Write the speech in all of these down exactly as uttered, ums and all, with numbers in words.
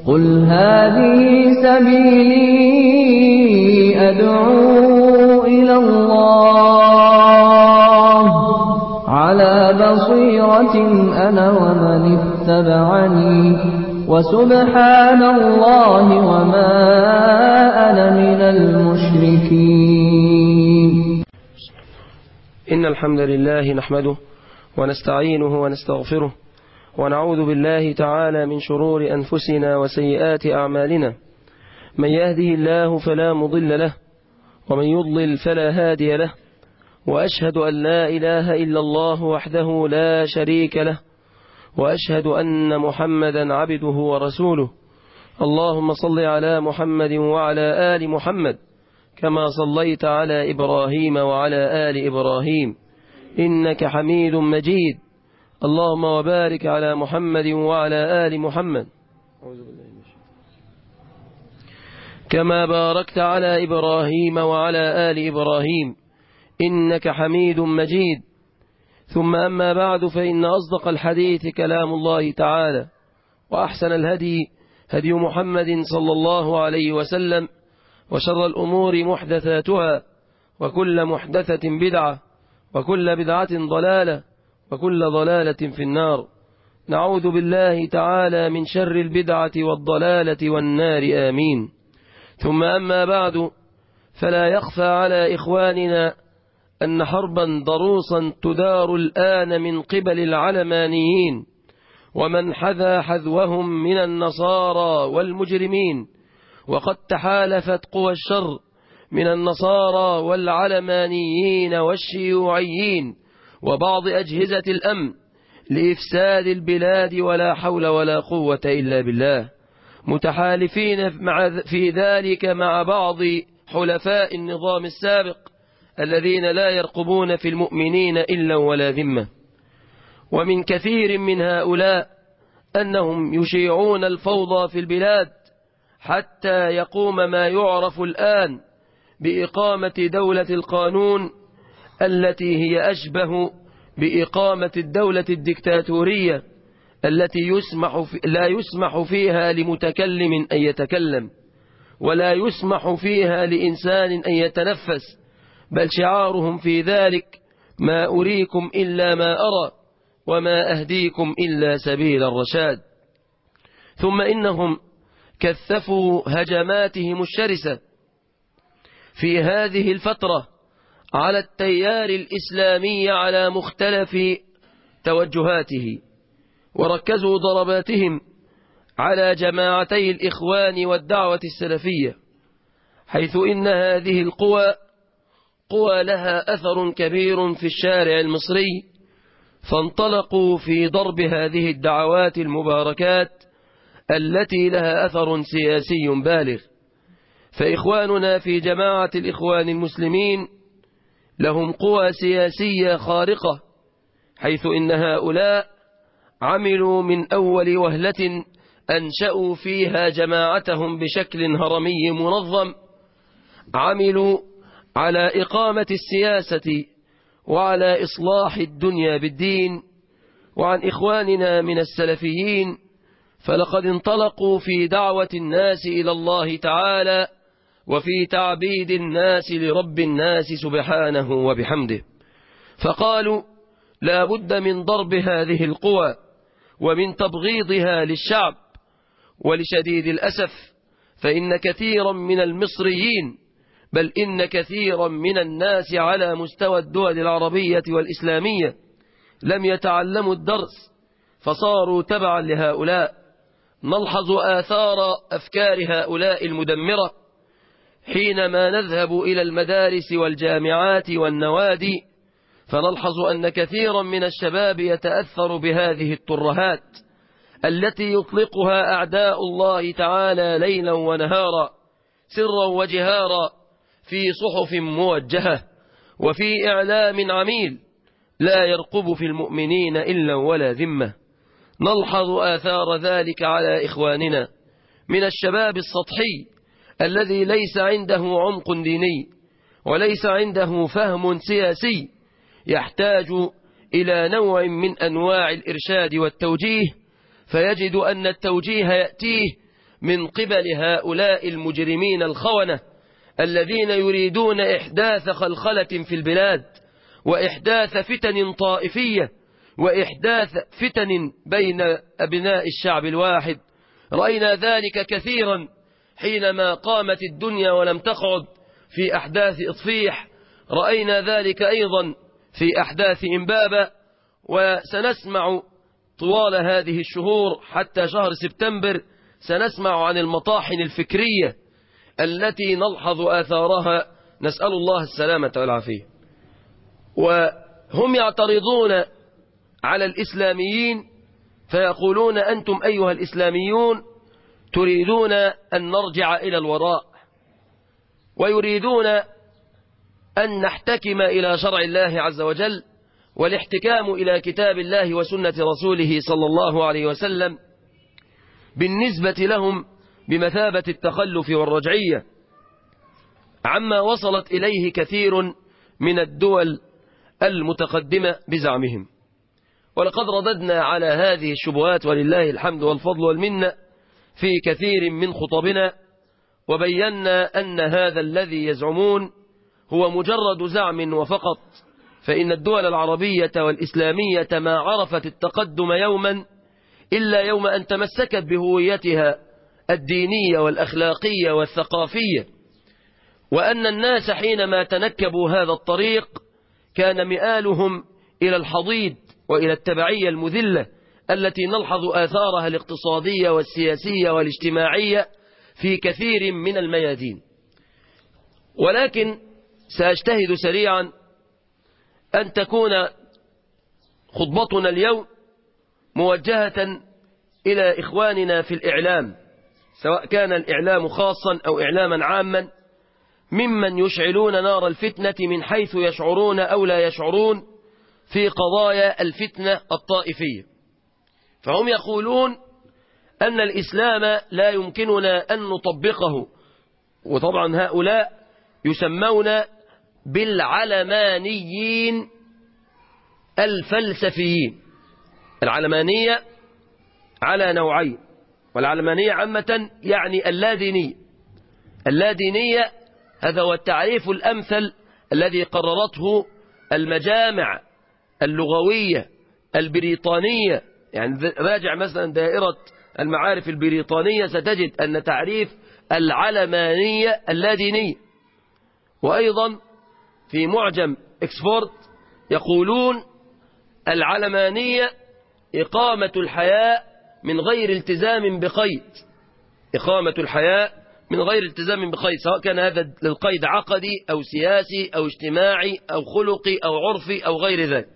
قل هذه سبيلي أدعو إلى الله على بصيرة أنا ومن اتبعني وسبحان الله وما أنا من المشركين. إن الحمد لله نحمده ونستعينه ونستغفره ونعوذ بالله تعالى من شرور أنفسنا وسيئات أعمالنا. من يهده الله فلا مضل له ومن يضلل فلا هادي له، وأشهد أن لا إله إلا الله وحده لا شريك له، وأشهد أن محمدا عبده ورسوله. اللهم صل على محمد وعلى آل محمد كما صليت على إبراهيم وعلى آل إبراهيم إنك حميد مجيد. اللهم وبارك على محمد وعلى آل محمد كما باركت على إبراهيم وعلى آل إبراهيم إنك حميد مجيد. ثم أما بعد، فإن أصدق الحديث كلام الله تعالى، وأحسن الهدي هدي محمد صلى الله عليه وسلم، وشر الأمور محدثاتها، وكل محدثة بدعة، وكل بدعة ضلالة، وكل ضلالة في النار. نعوذ بالله تعالى من شر البدعة والضلالة والنار، آمين. ثم أما بعد، فلا يخفى على إخواننا أن حربا ضروسا تدار الآن من قبل العلمانيين ومن حذا حذوهم من النصارى والمجرمين، وقد تحالفت قوى الشر من النصارى والعلمانيين والشيوعيين وبعض أجهزة الأمن لإفساد البلاد، ولا حول ولا قوة إلا بالله، متحالفين في ذلك مع بعض حلفاء النظام السابق الذين لا يرقبون في المؤمنين إلا ولا ذمة. ومن كثير من هؤلاء أنهم يشيعون الفوضى في البلاد حتى يقوم ما يعرف الآن بإقامة دولة القانون، التي هي أشبه بإقامة الدولة الدكتاتورية التي يسمح في لا يسمح فيها لمتكلم أن يتكلم، ولا يسمح فيها لإنسان أن يتنفس، بل شعارهم في ذلك: ما أريكم إلا ما أرى وما أهديكم إلا سبيل الرشاد. ثم إنهم كثفوا هجماتهم الشرسة في هذه الفترة على التيار الإسلامي على مختلف توجهاته، وركزوا ضرباتهم على جماعتي الإخوان والدعوة السلفية، حيث إن هذه القوى قوى لها أثر كبير في الشارع المصري، فانطلقوا في ضرب هذه الدعوات المباركات التي لها أثر سياسي بالغ. فإخواننا في جماعة الإخوان المسلمين لهم قوى سياسية خارقة، حيث إن هؤلاء عملوا من أول وهلة أنشأوا فيها جماعتهم بشكل هرمي منظم، عملوا على إقامة السياسة وعلى إصلاح الدنيا بالدين. وعن إخواننا من السلفيين فلقد انطلقوا في دعوة الناس إلى الله تعالى وفي تعبيد الناس لرب الناس سبحانه وبحمده، فقالوا لا بد من ضرب هذه القوى ومن تبغيضها للشعب. ولشديد الأسف فإن كثيرا من المصريين، بل إن كثيرا من الناس على مستوى الدول العربية والإسلامية لم يتعلموا الدرس، فصاروا تبعا لهؤلاء. نلحظ آثار أفكار هؤلاء المدمرة حينما نذهب إلى المدارس والجامعات والنوادي، فنلحظ أن كثيرا من الشباب يتأثر بهذه الترهات التي يطلقها أعداء الله تعالى ليلا ونهارا، سرا وجهارا، في صحف موجهة وفي إعلام عميل لا يرقب في المؤمنين إلا ولا ذمة. نلحظ آثار ذلك على إخواننا من الشباب السطحي الذي ليس عنده عمق ديني وليس عنده فهم سياسي، يحتاج إلى نوع من أنواع الإرشاد والتوجيه، فيجد أن التوجيه يأتيه من قبل هؤلاء المجرمين الخونة الذين يريدون إحداث خلخلة في البلاد وإحداث فتن طائفية وإحداث فتن بين أبناء الشعب الواحد. رأينا ذلك كثيرا حينما قامت الدنيا ولم تقعد في أحداث إطفيح، رأينا ذلك أيضا في أحداث إمبابة، وسنسمع طوال هذه الشهور حتى شهر سبتمبر سنسمع عن المطاحن الفكرية التي نلحظ آثارها، نسأل الله السلامة والعافية. وهم يعترضون على الإسلاميين فيقولون أنتم أيها الإسلاميون تريدون أن نرجع إلى الوراء، ويريدون أن نحتكم إلى شرع الله عز وجل، والاحتكام إلى كتاب الله وسنة رسوله صلى الله عليه وسلم بالنسبة لهم بمثابة التخلف والرجعية عما وصلت إليه كثير من الدول المتقدمة بزعمهم. ولقد رددنا على هذه الشبهات ولله الحمد والفضل والمنة في كثير من خطبنا، وبينا أن هذا الذي يزعمون هو مجرد زعم وفقط، فإن الدول العربية والإسلامية ما عرفت التقدم يوما إلا يوم أن تمسكت بهويتها الدينية والأخلاقية والثقافية، وأن الناس حينما تنكبوا هذا الطريق كان مآلهم إلى الحضيض وإلى التبعية المذلة التي نلحظ آثارها الاقتصادية والسياسية والاجتماعية في كثير من الميادين. ولكن سأجتهد سريعا أن تكون خطبتنا اليوم موجهة إلى إخواننا في الإعلام، سواء كان الإعلام خاصا أو إعلاما عاما، ممن يشعلون نار الفتنة من حيث يشعرون أو لا يشعرون في قضايا الفتنة الطائفية. فهم يقولون أن الإسلام لا يمكننا أن نطبقه، وطبعا هؤلاء يسمون بالعلمانيين الفلسفيين. العلمانية على نوعين، والعلمانية عامة يعني اللادينية. اللادينية هذا هو التعريف الأمثل الذي قررته المجامع اللغوية البريطانية. يعني راجع مثلا دائرة المعارف البريطانية ستجد أن تعريف العلمانية اللادينية. وأيضا في معجم إكسفورد يقولون العلمانية إقامة الحياة من غير التزام بقيد، إقامة الحياة من غير التزام بقيد، سواء كان هذا القيد عقدي أو سياسي أو اجتماعي أو خلقي أو عرفي أو غير ذلك.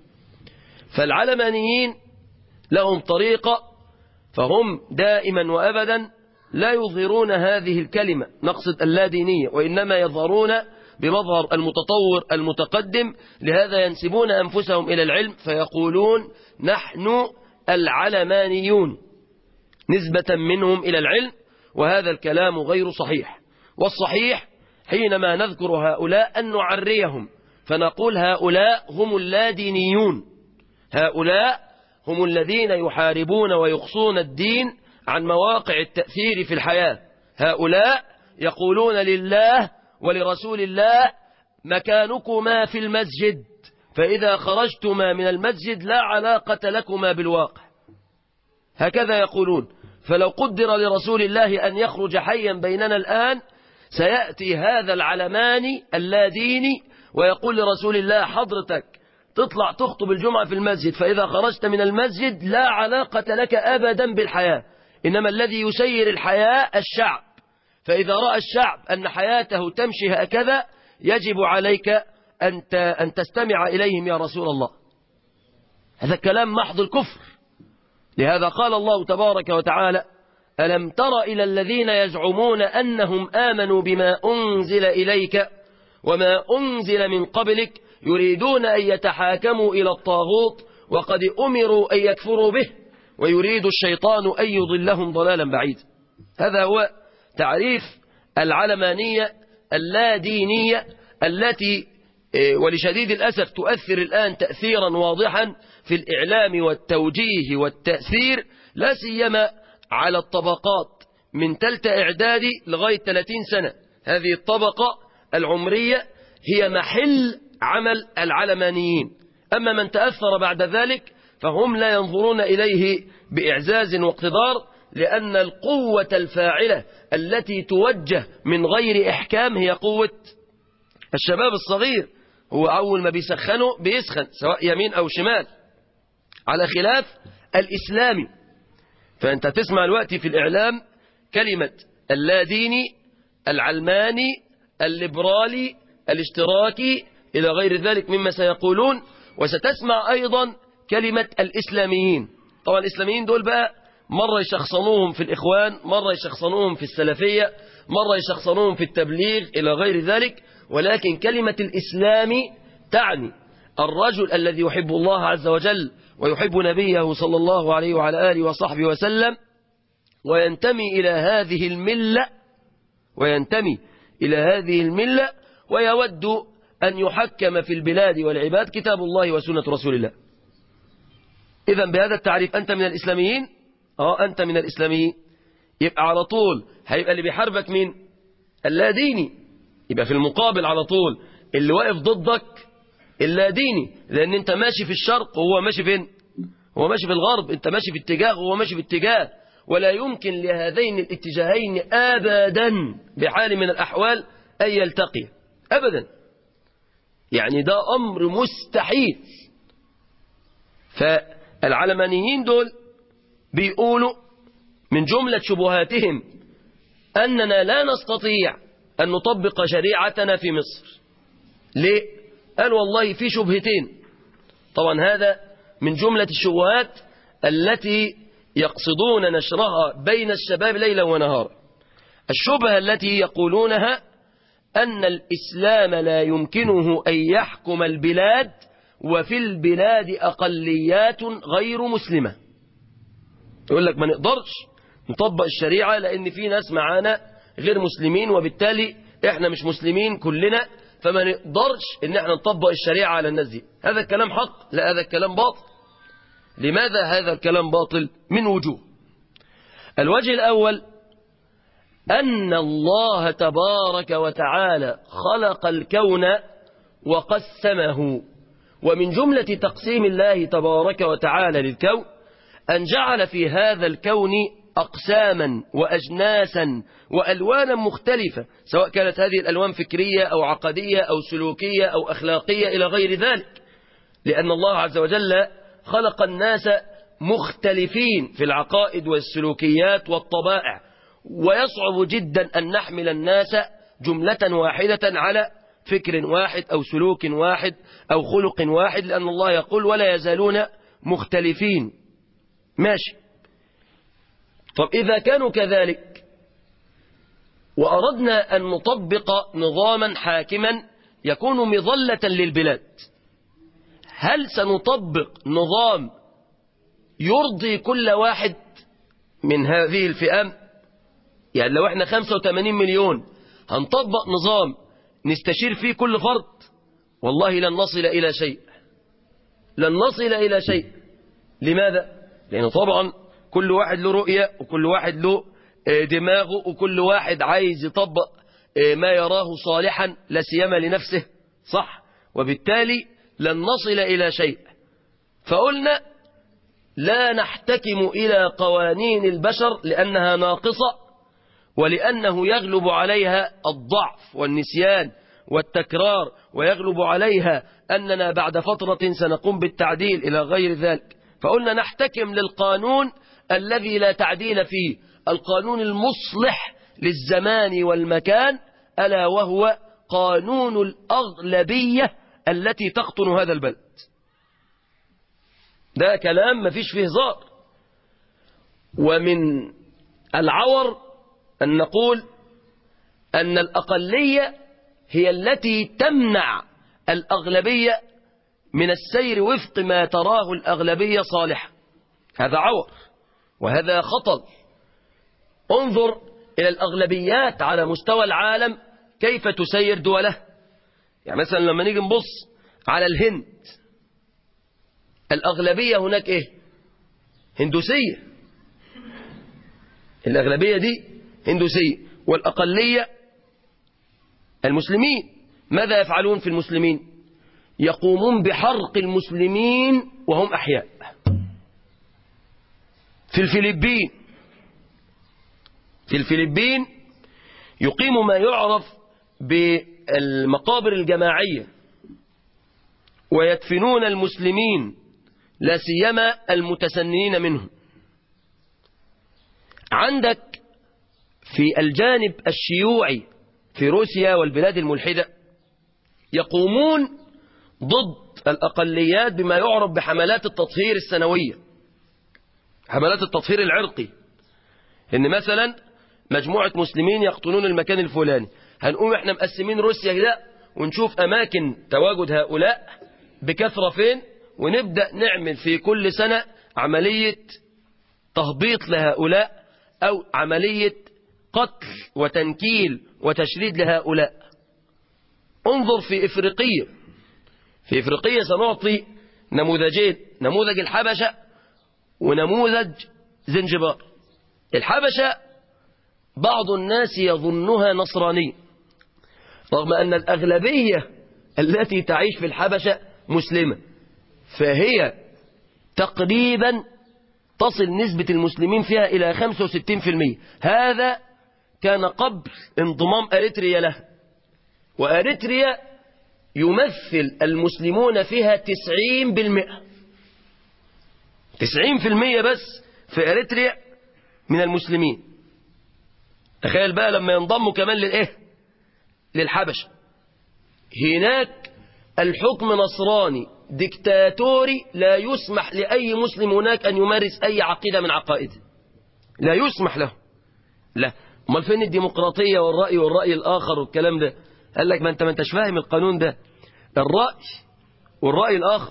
فالعلمانيين لهم طريقة، فهم دائما وأبدا لا يظهرون هذه الكلمة نقصد اللادينية، وإنما يظهرون بمظهر المتطور المتقدم، لهذا ينسبون أنفسهم إلى العلم فيقولون نحن العلمانيون نسبة منهم إلى العلم، وهذا الكلام غير صحيح. والصحيح حينما نذكر هؤلاء أن نعريهم فنقول هؤلاء هم اللادينيون، هؤلاء هم الذين يحاربون ويقصون الدين عن مواقع التأثير في الحياة. هؤلاء يقولون لله ولرسول الله مكانكما في المسجد، فإذا خرجتما من المسجد لا علاقة لكما بالواقع، هكذا يقولون. فلو قدر لرسول الله أن يخرج حيا بيننا الآن سيأتي هذا العلماني اللاديني ويقول لرسول الله حضرتك تطلع تخطب الجمعة في المسجد، فإذا خرجت من المسجد لا علاقة لك أبدا بالحياة، إنما الذي يسير الحياة الشعب، فإذا رأى الشعب أن حياته تمشي هكذا يجب عليك أن تستمع إليهم يا رسول الله. هذا كلام محض الكفر. لهذا قال الله تبارك وتعالى ألم تر إلى الذين يزعمون أنهم آمنوا بما أنزل إليك وما أنزل من قبلك يريدون أن يتحاكموا إلى الطاغوت وقد أمروا أن يكفروا به ويريد الشيطان أن يضلهم ضلالا بعيدا. هذا هو تعريف العلمانية اللادينية التي ولشديد الأسف تؤثر الآن تأثيرا واضحا في الإعلام والتوجيه والتأثير، لا سيما على الطبقات من تالتة إعدادي لغاية ثلاثين سنة. هذه الطبقة العمرية هي محل عمل العلمانيين. أما من تأثر بعد ذلك فهم لا ينظرون إليه بإعزاز واقتدار، لأن القوة الفاعلة التي توجه من غير إحكام هي قوة الشباب الصغير. هو أول ما بيسخنه بيسخن سواء يمين أو شمال، على خلاف الإسلامي. فأنت تسمع الوقت في الإعلام كلمة اللاديني، العلماني، الليبرالي، الاشتراكي، إلى غير ذلك مما سيقولون. وستسمع أيضا كلمة الإسلاميين. طبعا الإسلاميين دول بقى مرة يشخصنوهم في الإخوان، مرة يشخصنوهم في السلفية، مرة يشخصنوهم في التبليغ إلى غير ذلك. ولكن كلمة الإسلامي تعني الرجل الذي يحب الله عز وجل ويحب نبيه صلى الله عليه وعلى آله وصحبه وسلم، وينتمي إلى هذه الملة وينتمي إلى هذه الملة ويود أن يحكم في البلاد والعباد كتاب الله وسنة رسول الله. إذن بهذا التعريف أنت من الإسلاميين. اه أنت من الإسلاميين. يبقى على طول هيبقى اللي بيحاربك مين؟ اللاديني. يبقى في المقابل على طول اللي واقف ضدك اللاديني، لأن أنت ماشي في الشرق وهو ماشي فين؟ هو ماشي في الغرب. أنت ماشي في اتجاه وهو ماشي في اتجاه، ولا يمكن لهذين الاتجاهين أبدا بحال من الأحوال أن يلتقي أبدا. يعني ده أمر مستحيل. فالعلمانيين دول بيقولوا من جملة شبهاتهم أننا لا نستطيع أن نطبق شريعتنا في مصر. ليه؟ قال والله في شبهتين. طبعا هذا من جملة الشبهات التي يقصدون نشرها بين الشباب ليلا ونهارا. الشبهة التي يقولونها أن الإسلام لا يمكنه أن يحكم البلاد وفي البلاد أقليات غير مسلمة. يقول لك ما نقدرش نطبق الشريعة لأن في ناس معانا غير مسلمين، وبالتالي احنا مش مسلمين كلنا، فما نقدرش ان احنا نطبق الشريعة على الناس دي. هذا الكلام حق؟ لا، هذا الكلام باطل. لماذا هذا الكلام باطل؟ من وجوه. الوجه الأول أن الله تبارك وتعالى خلق الكون وقسمه، ومن جملة تقسيم الله تبارك وتعالى للكون أن جعل في هذا الكون أقساما وأجناسا وألوانا مختلفة، سواء كانت هذه الألوان فكرية أو عقدية أو سلوكية أو أخلاقية إلى غير ذلك. لأن الله عز وجل خلق الناس مختلفين في العقائد والسلوكيات والطبائع، ويصعب جدا أن نحمل الناس جملة واحدة على فكر واحد أو سلوك واحد أو خلق واحد، لأن الله يقول ولا يزالون مختلفين. ماشي. طب إذا كانوا كذلك وأردنا أن نطبق نظاما حاكما يكون مظلة للبلاد، هل سنطبق نظام يرضي كل واحد من هذه الفئام؟ يعني لو احنا خمسة وثمانين مليون هنطبق نظام نستشير فيه كل فرد؟ والله لن نصل إلى شيء، لن نصل إلى شيء. لماذا؟ لأنه طبعا كل واحد له رؤية، وكل واحد له دماغه، وكل واحد عايز يطبق ما يراه صالحا لا سيما لنفسه، صح؟ وبالتالي لن نصل إلى شيء. فقلنا لا نحتكم إلى قوانين البشر لأنها ناقصة، ولأنه يغلب عليها الضعف والنسيان والتكرار، ويغلب عليها أننا بعد فترة سنقوم بالتعديل إلى غير ذلك. فقلنا نحتكم للقانون الذي لا تعديل فيه، القانون المصلح للزمان والمكان، ألا وهو قانون الأغلبية التي تقطن هذا البلد. ده كلام ما فيش فيه هزار. ومن العور أن نقول أن الأقلية هي التي تمنع الأغلبية من السير وفق ما تراه الأغلبية صالحا. هذا عور وهذا خطر. انظر إلى الأغلبيات على مستوى العالم كيف تسير دوله. يعني مثلا لما نيجي نبص على الهند، الأغلبية هناك إيه؟ هندوسية. الأغلبية دي هندوسية، والأقلية المسلمين. ماذا يفعلون في المسلمين؟ يقومون بحرق المسلمين وهم أحياء. في الفلبين في الفلبين يقيم ما يعرف بالمقابر الجماعية ويدفنون المسلمين، لا سيما المتسننين منهم. عندك في الجانب الشيوعي في روسيا والبلاد الملحدة يقومون ضد الأقليات بما يعرف بحملات التطهير السنوية، حملات التطهير العرقي، إن مثلا مجموعة مسلمين يقطنون المكان الفلاني، هنقوم احنا مقسمين روسيا كده ونشوف أماكن تواجد هؤلاء بكثرة فين، ونبدأ نعمل في كل سنة عملية تهبيط لهؤلاء أو عملية قتل وتنكيل وتشريد لهؤلاء. انظر في إفريقيا في إفريقيا سنعطي نموذجين، نموذج الحبشة ونموذج زنجبار. الحبشة بعض الناس يظنها نصرانية، رغم أن الأغلبية التي تعيش في الحبشة مسلمة، فهي تقريبا تصل نسبة المسلمين فيها إلى خمسة وستين بالمئة. هذا كان قبل انضمام أريتريا له، وأريتريا يمثل المسلمون فيها تسعين بالمئة، تسعين بالمئة بس في أريتريا من المسلمين. تخيل بقى لما ينضموا كمان للإيه؟ للحبشة. هناك الحكم نصراني ديكتاتوري، لا يسمح لأي مسلم هناك أن يمارس أي عقيدة من عقائده، لا يسمح له. لا، امال فين الديمقراطية والرأي والرأي الآخر والكلام ده؟ قال لك ما انت ما انتش فاهم القانون ده. الرأي والرأي الآخر،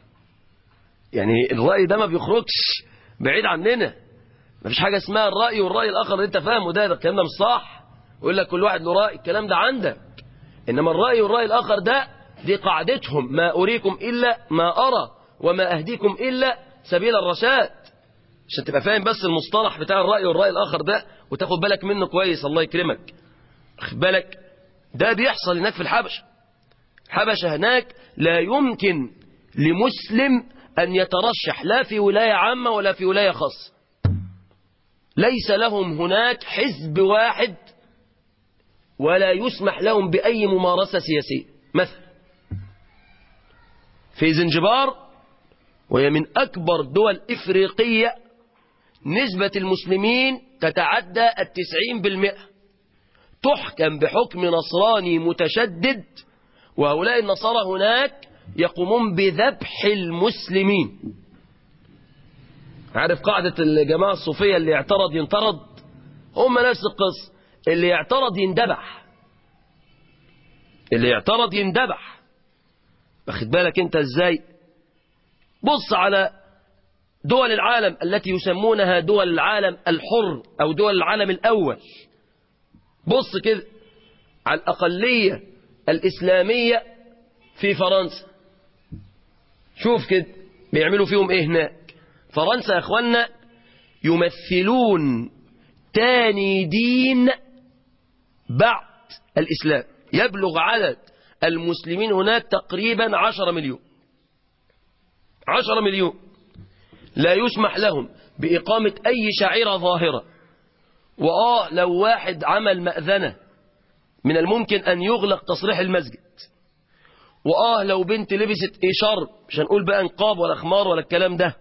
يعني الرأي ده ما بيخرجش بعيد عننا، ما فيش حاجة اسمها الرأي والرأي الآخر اللي انت فاهمه ده، ده الكلام ده مش صح. يقول لك كل واحد له رأي، الكلام ده عندك. إنما الرأي والرأي الآخر ده دي قاعدتهم، ما أريكم إلا ما أرى وما أهديكم إلا سبيل الرشاد. عشان تبقى فاهم بس المصطلح بتاع الرأي والرأي الآخر ده وتاخد بالك منه كويس، الله يكرمك. خد بالك، ده بيحصل هناك في الحبشة. الحبشة هناك لا يمكن لمسلم أن يترشح لا في ولاية عامة ولا في ولاية خاصة. ليس لهم هناك حزب واحد، ولا يسمح لهم بأي ممارسة سياسية. مثلا في زنجبار، وهي من أكبر دول إفريقية، نسبة المسلمين تتعدى التسعين بالمئة، تحكم بحكم نصراني متشدد، وهؤلاء النصارى هناك يقومون بذبح المسلمين. عارف قاعدة الجماعة الصوفية اللي يعترض ينطرد؟ هم نفس القصة، اللي يعترض يندبح، اللي يعترض يندبح. واخد بالك انت ازاي؟ بص على دول العالم التي يسمونها دول العالم الحر او دول العالم الاول، بص كده على الأقلية الإسلامية في فرنسا، شوف كده بيعملوا فيهم ايه هناك. فرنسا يا اخوانا يمثلون تاني دين بعد الإسلام، يبلغ عدد المسلمين هناك تقريبا عشرة مليون، عشرة مليون. لا يسمح لهم بإقامة أي شعيرة ظاهرة، وآه لو واحد عمل مأذنة من الممكن أن يغلق تصريح المسجد، وآه لو بنت لبست إشار، مش هنقول بقى نقاب ولا خمار ولا الكلام ده،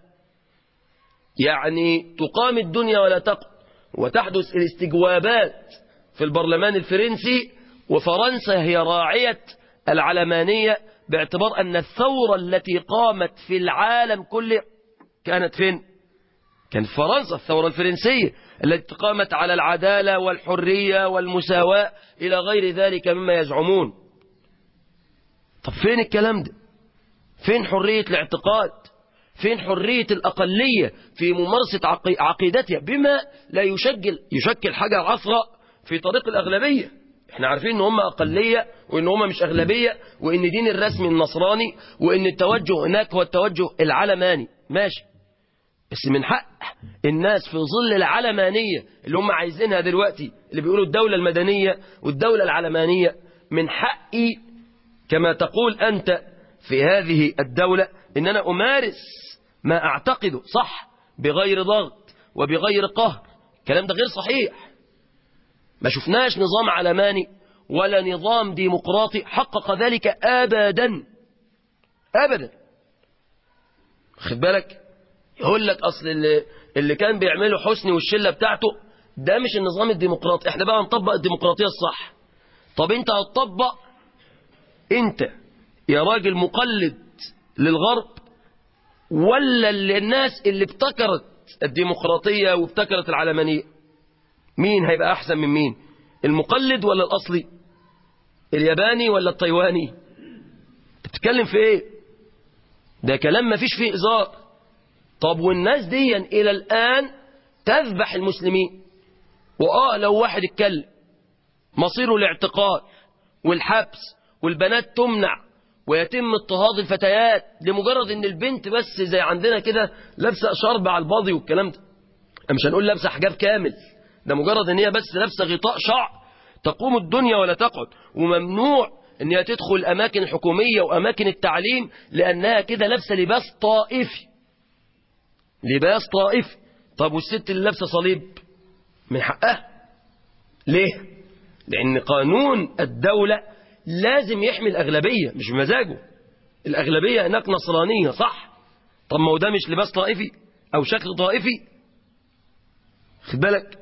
يعني تقام الدنيا ولا تقم، وتحدث الاستجوابات في البرلمان الفرنسي. وفرنسا هي راعية العلمانية، باعتبار أن الثورة التي قامت في العالم كله كانت فين؟ كانت فرنسا، الثورة الفرنسية التي قامت على العدالة والحرية والمساواة إلى غير ذلك مما يزعمون. طب فين الكلام ده؟ فين حرية الاعتقاد؟ فين حرية الأقلية في ممارسة عقيدتها بما لا يشكل يشكل حاجة عثرة في طريق الأغلبية؟ احنا عارفين ان هم أقلية وان هم مش أغلبية، وان دين الرسمي النصراني، وان التوجه هناك هو التوجه العلماني، ماشي. بس من حق الناس في ظل العلمانية اللي هم عايزينها دلوقتي، اللي بيقولوا الدولة المدنية والدولة العلمانية، من حقي كما تقول أنت في هذه الدولة إن أنا أمارس ما أعتقده صح بغير ضغط وبغير قهر. الكلام ده غير صحيح. ما شفناش نظام علماني ولا نظام ديمقراطي حقق ذلك أبدا أبدا. خد بالك، يقول لك أصل اللي, اللي كان بيعمله حسني والشلة بتاعته ده مش النظام الديمقراطي، احنا بقى نطبق الديمقراطية الصح. طب انت هتطبق، انت يا راجل مقلد للغرب ولا الناس اللي ابتكرت الديمقراطية وابتكرت العلمانية؟ مين هيبقى أحسن من مين؟ المقلد ولا الأصلي؟ الياباني ولا التايواني؟ انت بتتكلم في ايه؟ ده كلام ما فيش فيه إزار. طب والناس دي إلى الآن تذبح المسلمين، وآه لو واحد اتكلم مصيره الاعتقال والحبس والبنات تمنع ويتم اضطهاد الفتيات لمجرد ان البنت بس زي عندنا كده لابسه شرب على الباضي والكلام ده. مش هنقول لابسه حجاب كامل، ده مجرد ان هي بس لابسه غطاء شعر تقوم الدنيا ولا تقعد، وممنوع ان هي تدخل الاماكن الحكوميه واماكن التعليم لانها كده لابسه لباس طائفي. لباس طائفي. طب والست اللي لابسه صليب من حقها. ليه؟ لان قانون الدوله لازم يحمي الأغلبية مش بمزاجه. الأغلبية هناك نصرانية صح؟ طب ما هو ده مش لباس طائفي أو شكل طائفي؟ خد بالك.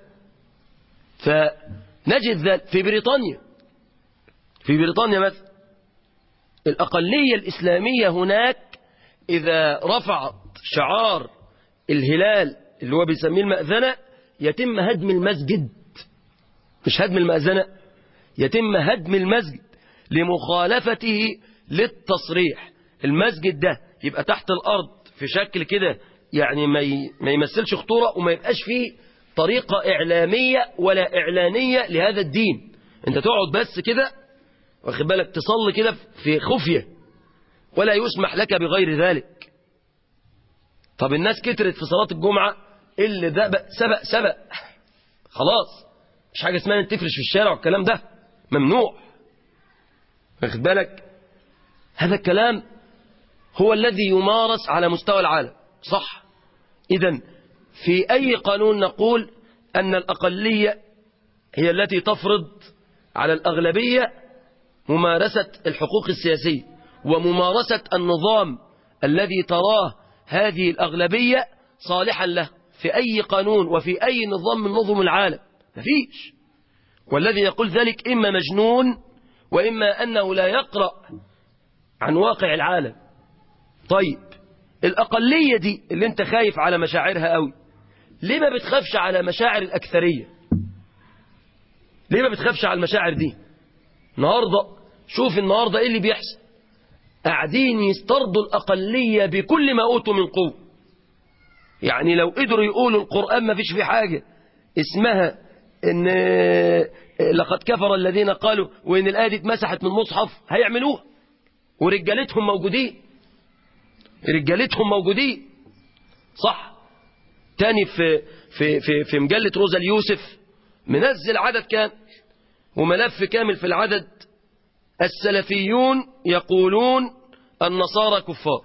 فنجد ذلك في بريطانيا. في بريطانيا مثلا الأقلية الإسلامية هناك إذا رفعت شعار الهلال اللي هو بيسميه المأذنة يتم هدم المسجد. مش هدم المأذنة، يتم هدم المسجد لمخالفته للتصريح. المسجد ده يبقى تحت الأرض في شكل كده يعني ما يمثلش خطورة وما يبقاش فيه طريقة إعلامية ولا إعلانية لهذا الدين. انت تقعد بس كده واخد بالك تصلي كده في خفية ولا يسمح لك بغير ذلك. طب الناس كترت في صلاة الجمعة اللي ده سبق سبق خلاص، مش حاجة اسمها تفرش في الشارع والكلام ده ممنوع. واخد بالك. هذا الكلام هو الذي يمارس على مستوى العالم صح. إذن في أي قانون نقول أن الأقلية هي التي تفرض على الأغلبية ممارسة الحقوق السياسية وممارسة النظام الذي تراه هذه الأغلبية صالحا له في أي قانون وفي أي نظام من نظم العالم مفيش. والذي يقول ذلك إما مجنون وإما أنه لا يقرأ عن واقع العالم. طيب الأقلية دي اللي انت خايف على مشاعرها قوي، ليه ما بتخافش على مشاعر الأكثرية؟ ليه ما بتخافش على المشاعر دي؟ النهاردة شوف النهاردة ايه اللي بيحصل. قاعدين يسترضوا الأقلية بكل ما أوتوا من قوة. يعني لو قدروا يقولوا القرآن ما فيش فيه حاجة اسمها ان لقد كفر الذين قالوا وان الآية دي اتمسحت من المصحف هيعملوها. ورجالتهم موجودين، رجالتهم موجودين صح. تاني في في في في مجلة روزا اليوسف منزل عدد كامل وملف كامل في العدد: السلفيون يقولون النصارى كفار.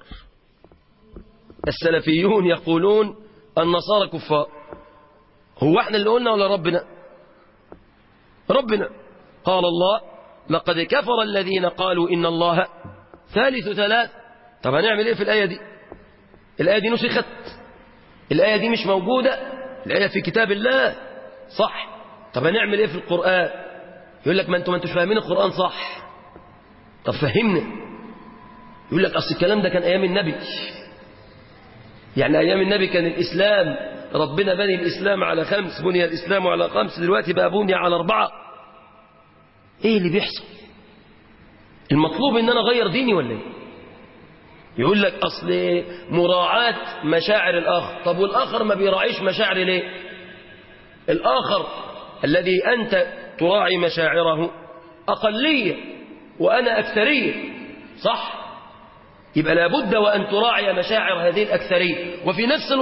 السلفيون يقولون النصارى كفار. هو احنا اللي قلنا ولا ربنا؟ ربنا. قال الله: لقد كفر الذين قالوا إن الله ثالث ثلاث. طب هنعمل ايه في الآية دي؟ الآية دي نسخت، الآية دي مش موجودة، الآية في كتاب الله صح. طب هنعمل ايه في القرآن؟ يقول لك ما انتم ما انتوش فاهمين القرآن صح. طب فهمنا. يقول لك اصل الكلام ده كان ايام النبي. يعني ايام النبي كان الاسلام ربنا بني الاسلام على خمس، بني الاسلام على خمس، دلوقتي بقى بني على اربعة. ايه اللي بيحصل؟ المطلوب ان انا اغير ديني ولا ايه؟ يقول لك اصل مراعاة مشاعر الاخر. طب والاخر ما بيراعيش مشاعري ليه؟ الاخر الذي انت تراعي مشاعره اقلية وانا اكثرية صح. يبقى لابد وان تراعي مشاعر هذه الاكثرية وفي نفس الوقت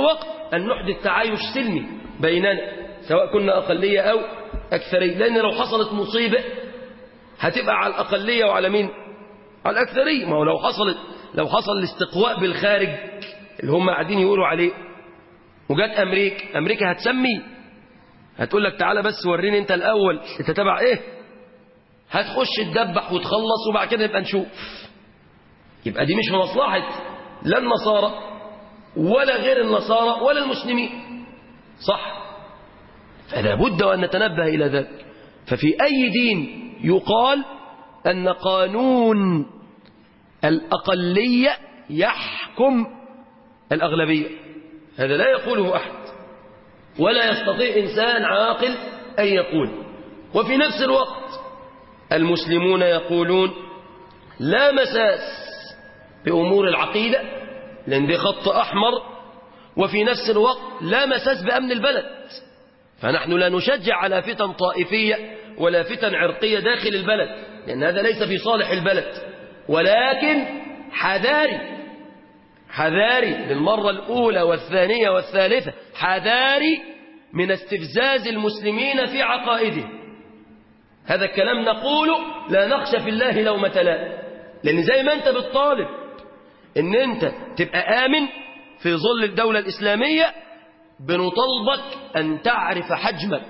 أن نحدث تعايش سلمي بيننا سواء كنا أقلية أو أكثرية، لأن لو حصلت مصيبة هتبقى على الأقلية وعلى مين؟ على الأكثرية. ما هو لو حصلت لو حصل الاستقواء بالخارج اللي هم قاعدين يقولوا عليه وجات أمريكا، أمريكا هتسمي هتقول لك تعالى بس وريني أنت الأول أنت تبع إيه، هتخش تدبح وتخلص وبعد كده نبقى نشوف. يبقى دي مش مصلحة لا النصارى ولا غير النصارى ولا المسلمين، صح؟ فلا بد وأن نتنبه إلى ذلك. ففي أي دين يقال أن قانون الأقلية يحكم الأغلبية؟ هذا لا يقوله أحد ولا يستطيع إنسان عاقل أن يقول. وفي نفس الوقت المسلمون يقولون لا مساس بأمور العقيدة لأن دي خط أحمر، وفي نفس الوقت لا مساس بأمن البلد. فنحن لا نشجع على فتن طائفية ولا فتن عرقية داخل البلد لأن هذا ليس في صالح البلد، ولكن حذاري حذاري للمرة الأولى والثانية والثالثة حذاري من استفزاز المسلمين في عقائدهم. هذا الكلام نقوله لا نخشى في الله لومة لائم، لأن زي ما أنت بتطالب إن أنت تبقى آمن في ظل الدولة الإسلامية بنطلبك أن تعرف حجمك،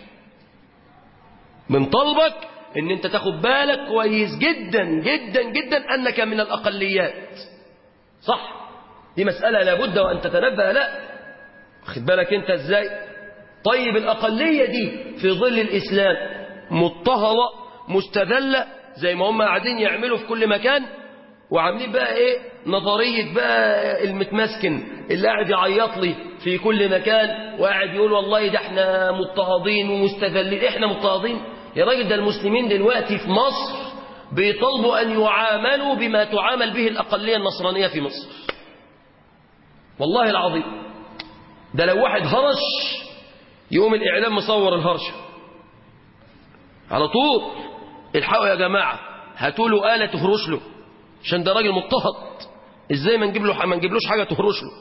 بنطلبك أن أنت تاخد بالك كويس جدا جدا جدا أنك من الأقليات، صح؟ دي مسألة لابد وأن تتنبه لا خد بالك أنت إزاي. طيب الأقلية دي في ظل الإسلام مضطهرة مستذلة زي ما هم قاعدين يعملوا في كل مكان، وعاملين بقى ايه نظرية بقى المتمسكن اللي قاعد يعيط لي في كل مكان وقاعد يقول والله ده احنا مضطهدين ومستذلين. احنا مضطهدين يا راجل؟ ده المسلمين دلوقتي في مصر بيطلبوا ان يعاملوا بما تعامل به الأقلية النصرانية في مصر، والله العظيم. ده لو واحد هرش يقوم الإعلام مصور الهرشة على طول، الحقوا يا جماعة هاتوا له آلة تهرش له عشان ده راجل مضطهد. ازاي ما نجيب له ما نجيبلوش حاجة تهرش له؟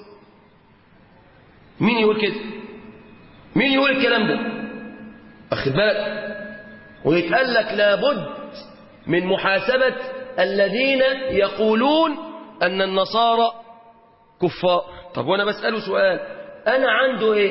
مين يقول كده؟ مين يقول الكلام ده؟ واخد بالك؟ ويتقال لك لابد من محاسبة الذين يقولون أن النصارى كفار. طب وانا بسأله سؤال، انا عنده ايه؟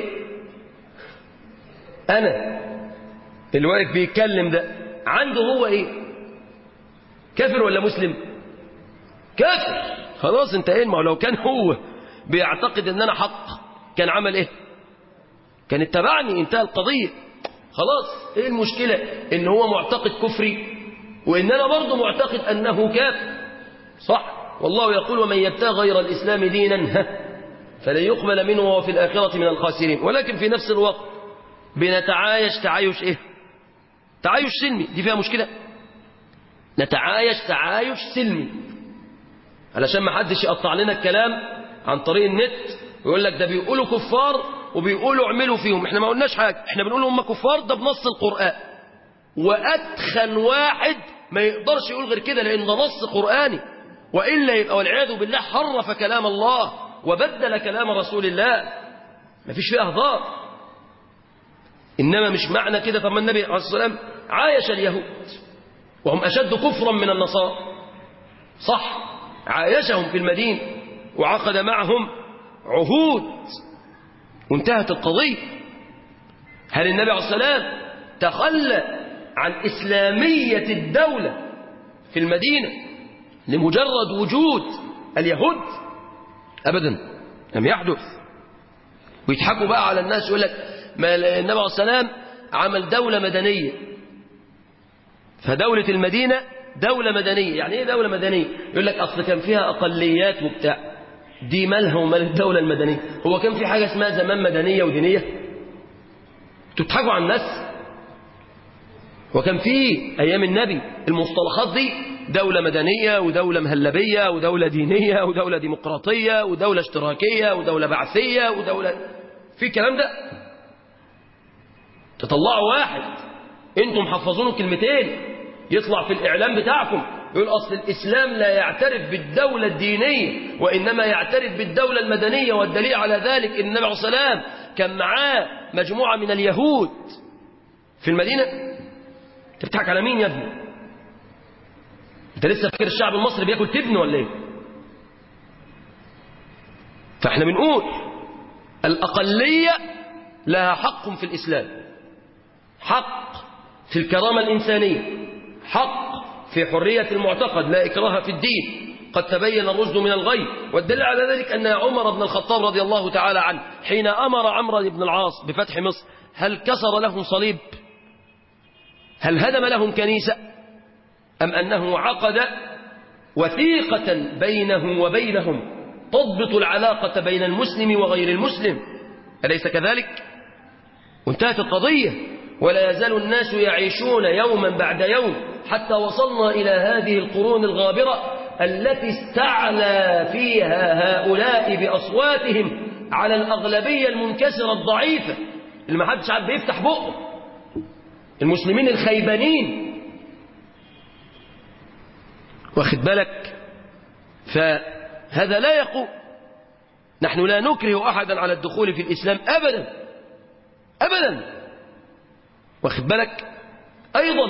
انا اللي واقف بيتكلم ده عنده هو ايه؟ كافر ولا مسلم؟ كافر. خلاص انتهينا. ما لو كان هو بيعتقد ان انا حق كان عمل ايه؟ كان اتبعني، انتهى القضية. خلاص ايه المشكلة ان هو معتقد كفري وان انا برضه معتقد انه كافر، صح؟ والله يقول ومن يبتغي غير الاسلام دينا فلن يقبل منه وهو في الآخرة من الخاسرين. ولكن في نفس الوقت بنتعايش تعايش ايه؟ تعايش سلمي. دي فيها مشكلة؟ نتعايش تعايش سلمي علشان ما حدش يقطع لنا الكلام عن طريق النت ويقول لك ده بيقولوا كفار وبيقولوا اعملوا فيهم. احنا ما قلناش حاجة، احنا بنقول هم كفار ده بنص القرآن، وأدخن واحد ما يقدرش يقول غير كده لأن ده نص قرآني، وإلا يبقى والعياذ بالله حرف كلام الله وبدل كلام رسول الله. ما فيش فيه أهضار. إنما مش معنى كده. طب ما النبي عليه الصلاة والسلام عايش اليهود وهم أشد كفرا من النصارى، صح؟ عايشهم في المدينة وعقد معهم عهود وانتهت القضية. هل النبي عليه الصلاة والسلام تخلى عن إسلامية الدولة في المدينة لمجرد وجود اليهود؟ أبدا، لم يحدث. ويضحكوا بقى على الناس يقول لك ما النبي عليه الصلاة والسلام عمل دولة مدنية، فدولة المدينة دولة مدنية. يعني ايه دولة مدنية؟ يقول لك أصل كان فيها أقليات وبتاع. دي مالها ومال الدولة المدنية؟ هو كان في حاجة اسمها زمان مدنية ودينية؟ تضحكوا على الناس. وكان في أيام النبي المصطلحات دي دولة مدنية ودولة مهلبية ودولة دينية ودولة ديمقراطية ودولة اشتراكية ودولة بعثية ودولة، في كلام ده؟ تطلعوا واحد انتم حفظونه كلمتين يطلع في الإعلام بتاعكم يقول أصل الإسلام لا يعترف بالدولة الدينية وإنما يعترف بالدولة المدنية، والدليل على ذلك إن النبي عليه الصلاة والسلام كان معاه مجموعة من اليهود في المدينة. أنت بتضحك على مين يا ابني؟ أنت لسه فاكر الشعب المصري بياكل تبن ولا إيه؟ فإحنا بنقول الأقلية لها حق في الإسلام، حق في الكرامة الإنسانية، حق في حرية المعتقد، لا إكراه في الدين، قد تبين الرشد من الغي. والدليل على ذلك أن عمر بن الخطاب رضي الله تعالى عنه حين أمر عمرو بن العاص بفتح مصر هل كسر لهم صليب؟ هل هدم لهم كنيسة؟ أم أنه عقد وثيقة بينه وبينهم تضبط العلاقة بين المسلم وغير المسلم؟ أليس كذلك؟ وانتهت القضية. ولا يزال الناس يعيشون يوما بعد يوم حتى وصلنا إلى هذه القرون الغابرة التي استعلى فيها هؤلاء بأصواتهم على الأغلبية المنكسرة الضعيفة اللي ما حدش عاد بيفتح بقه، المسلمين الخيبانين. واخد بالك؟ فهذا لا يقول. نحن لا نكره أحدا على الدخول في الإسلام أبدا أبدا. واخد بالك؟ أيضا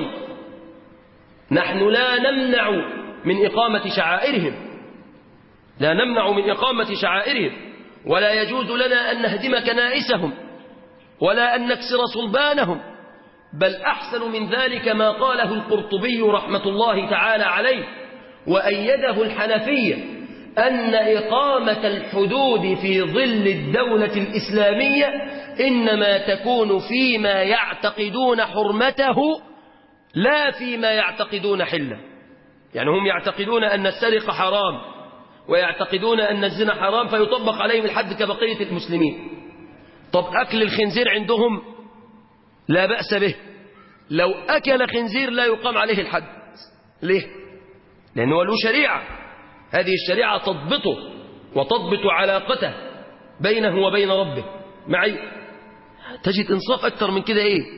نحن لا نمنع من إقامة شعائرهم، لا نمنع من إقامة شعائرهم، ولا يجوز لنا أن نهدم كنائسهم ولا أن نكسر صلبانهم، بل أحسن من ذلك ما قاله القرطبي رحمة الله تعالى عليه وأيده الحنفية، أن إقامة الحدود في ظل الدولة الإسلامية إنما تكون فيما يعتقدون حرمته لا فيما يعتقدون حله. يعني هم يعتقدون أن السرقة حرام ويعتقدون أن الزنا حرام فيطبق عليهم الحد كبقية المسلمين. طب أكل الخنزير عندهم لا بأس به، لو أكل خنزير لا يقام عليه الحد. ليه؟ لأنه له شريعة، هذه الشريعة تضبطه وتضبط علاقته بينه وبين ربه. معي؟ تجد إنصاف أكثر من كده إيه؟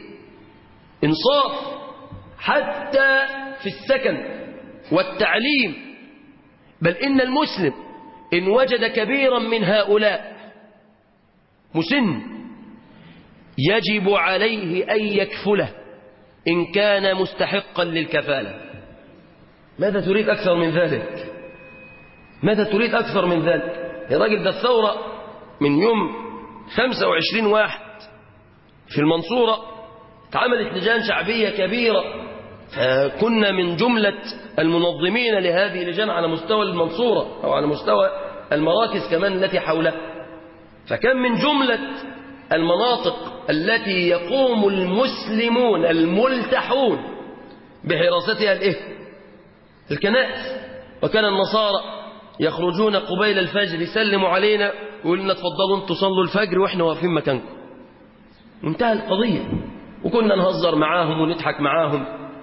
إنصاف حتى في السكن والتعليم. بل إن المسلم إن وجد كبيرا من هؤلاء مسن يجب عليه أن يكفله إن كان مستحقا للكفالة. ماذا تريد أكثر من ذلك؟ ماذا تريد أكثر من ذلك؟ يا راجل ده الثورة من يوم خمسة وعشرين واحد في المنصورة اتعملت لجان شعبية كبيرة، كنا من جملة المنظمين لهذه اللجان على مستوى المنصورة أو على مستوى المراكز كمان التي حولها. فكان من جملة المناطق التي يقوم المسلمون الملتحون بحراستها الإيه؟ الكنائس. وكان النصارى يخرجون قبيل الفجر يسلموا علينا ويقولوا لنا تفضلوا انتوا صلوا الفجر واحنا واقفين مكانكم. انتهى القضية. وكنا نهزر معاهم ونضحك معاهم.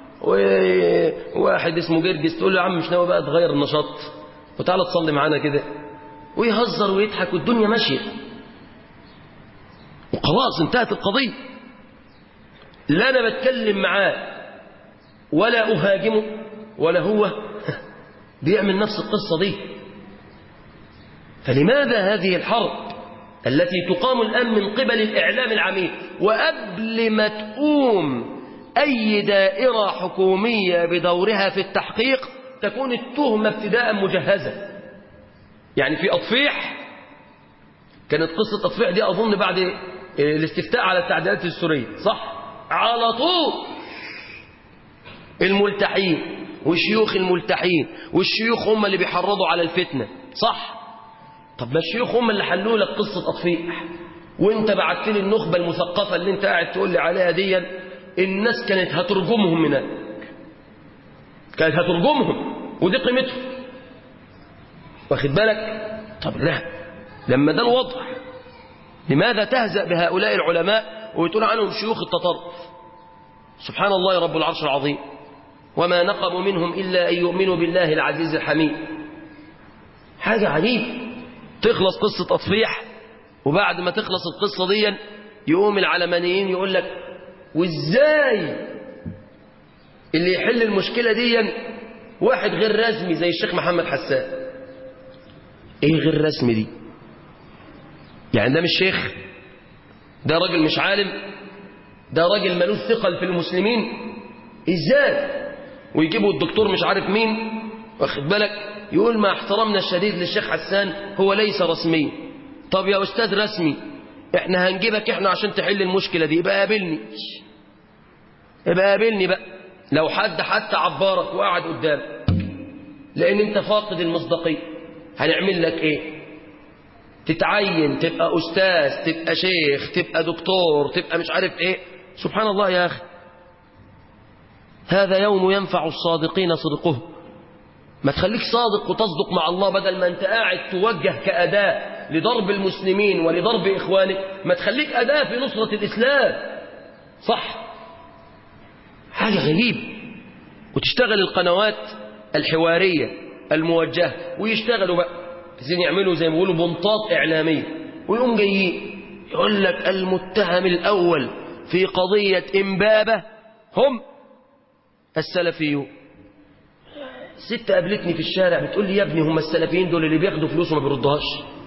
وواحد اسمه جرجس تقول له يا عم مش ناوي بقى تغير النشاط وتعالى تصلي معانا كده، ويهزر ويضحك والدنيا ماشية وخلاص انتهت القضية. لا أنا بتكلم معاه ولا أهاجمه ولا هو بيعمل نفس القصة دي. فلماذا هذه الحرب التي تقام الآن من قبل الإعلام العميق؟ وقبل ما تقوم أي دائرة حكومية بدورها في التحقيق تكون التهمة ابتداء مجهزة. يعني في أطفيح كانت قصة أطفيح دي أظن بعد الاستفتاء على التعديلات السورية صح؟ على طول الملتحين والشيوخ الملتحين والشيوخ هم اللي بيحرضوا على الفتنة صح؟ طب ما الشيوخ هم اللي حلوا لك قصة أطفيح، وانت بعت لي النخبة المثقفة اللي انت قاعد تقول لي عليها دي، الناس كانت هترجمهم منك، كانت هترجمهم ودي قيمتهم. واخد بالك؟ طب لا، لما ده الوضع لماذا تهزأ بهؤلاء العلماء ويتقول عنهم شيوخ التطرف؟ سبحان الله رب العرش العظيم. وما نقموا منهم إلا أن يؤمنوا بالله العزيز الحميد. حاجة عجيب. تخلص قصة أطفيح وبعد ما تخلص القصة دي يقوم العلمانيين يقول لك وإزاي اللي يحل المشكلة دي واحد غير رسمي زي الشيخ محمد حسان. ايه غير رسمي دي؟ يعني ده مش شيخ، ده راجل مش عالم، ده راجل ملوش ثقل في المسلمين. ازاي؟ ويجيبوا الدكتور مش عارف مين، واخد بالك، يقول مع احترامنا الشديد للشيخ حسان هو ليس رسمي. طب يا استاذ رسمي، احنا هنجيبك احنا عشان تحل المشكلة دي، يبقى قابلني، يبقى قابلني بقى لو حد حتى عبارك وقعد قدامك، لان انت فاقد المصداقية. هنعمل لك ايه؟ تتعين تبقى استاذ، تبقى شيخ، تبقى دكتور، تبقى مش عارف ايه. سبحان الله يا اخي، هذا يوم ينفع الصادقين صدقهم. ما تخليك صادق وتصدق مع الله، بدل ما انت قاعد توجه كأداة لضرب المسلمين ولضرب إخوانك، ما تخليك أداة في نصرة الإسلام. صح؟ حاجة غريبة. وتشتغل القنوات الحوارية الموجهة، ويشتغلوا بقى عايزين يعملوا زي ما بيقولوا بنطاط إعلامية، ويقوم جايين يقول لك المتهم الأول في قضية إمبابة هم السلفيون. ست قابلتني في الشارع بتقول لي يا ابني هم السلفيين دول اللي بياخدوا فلوس وما بيردهاش.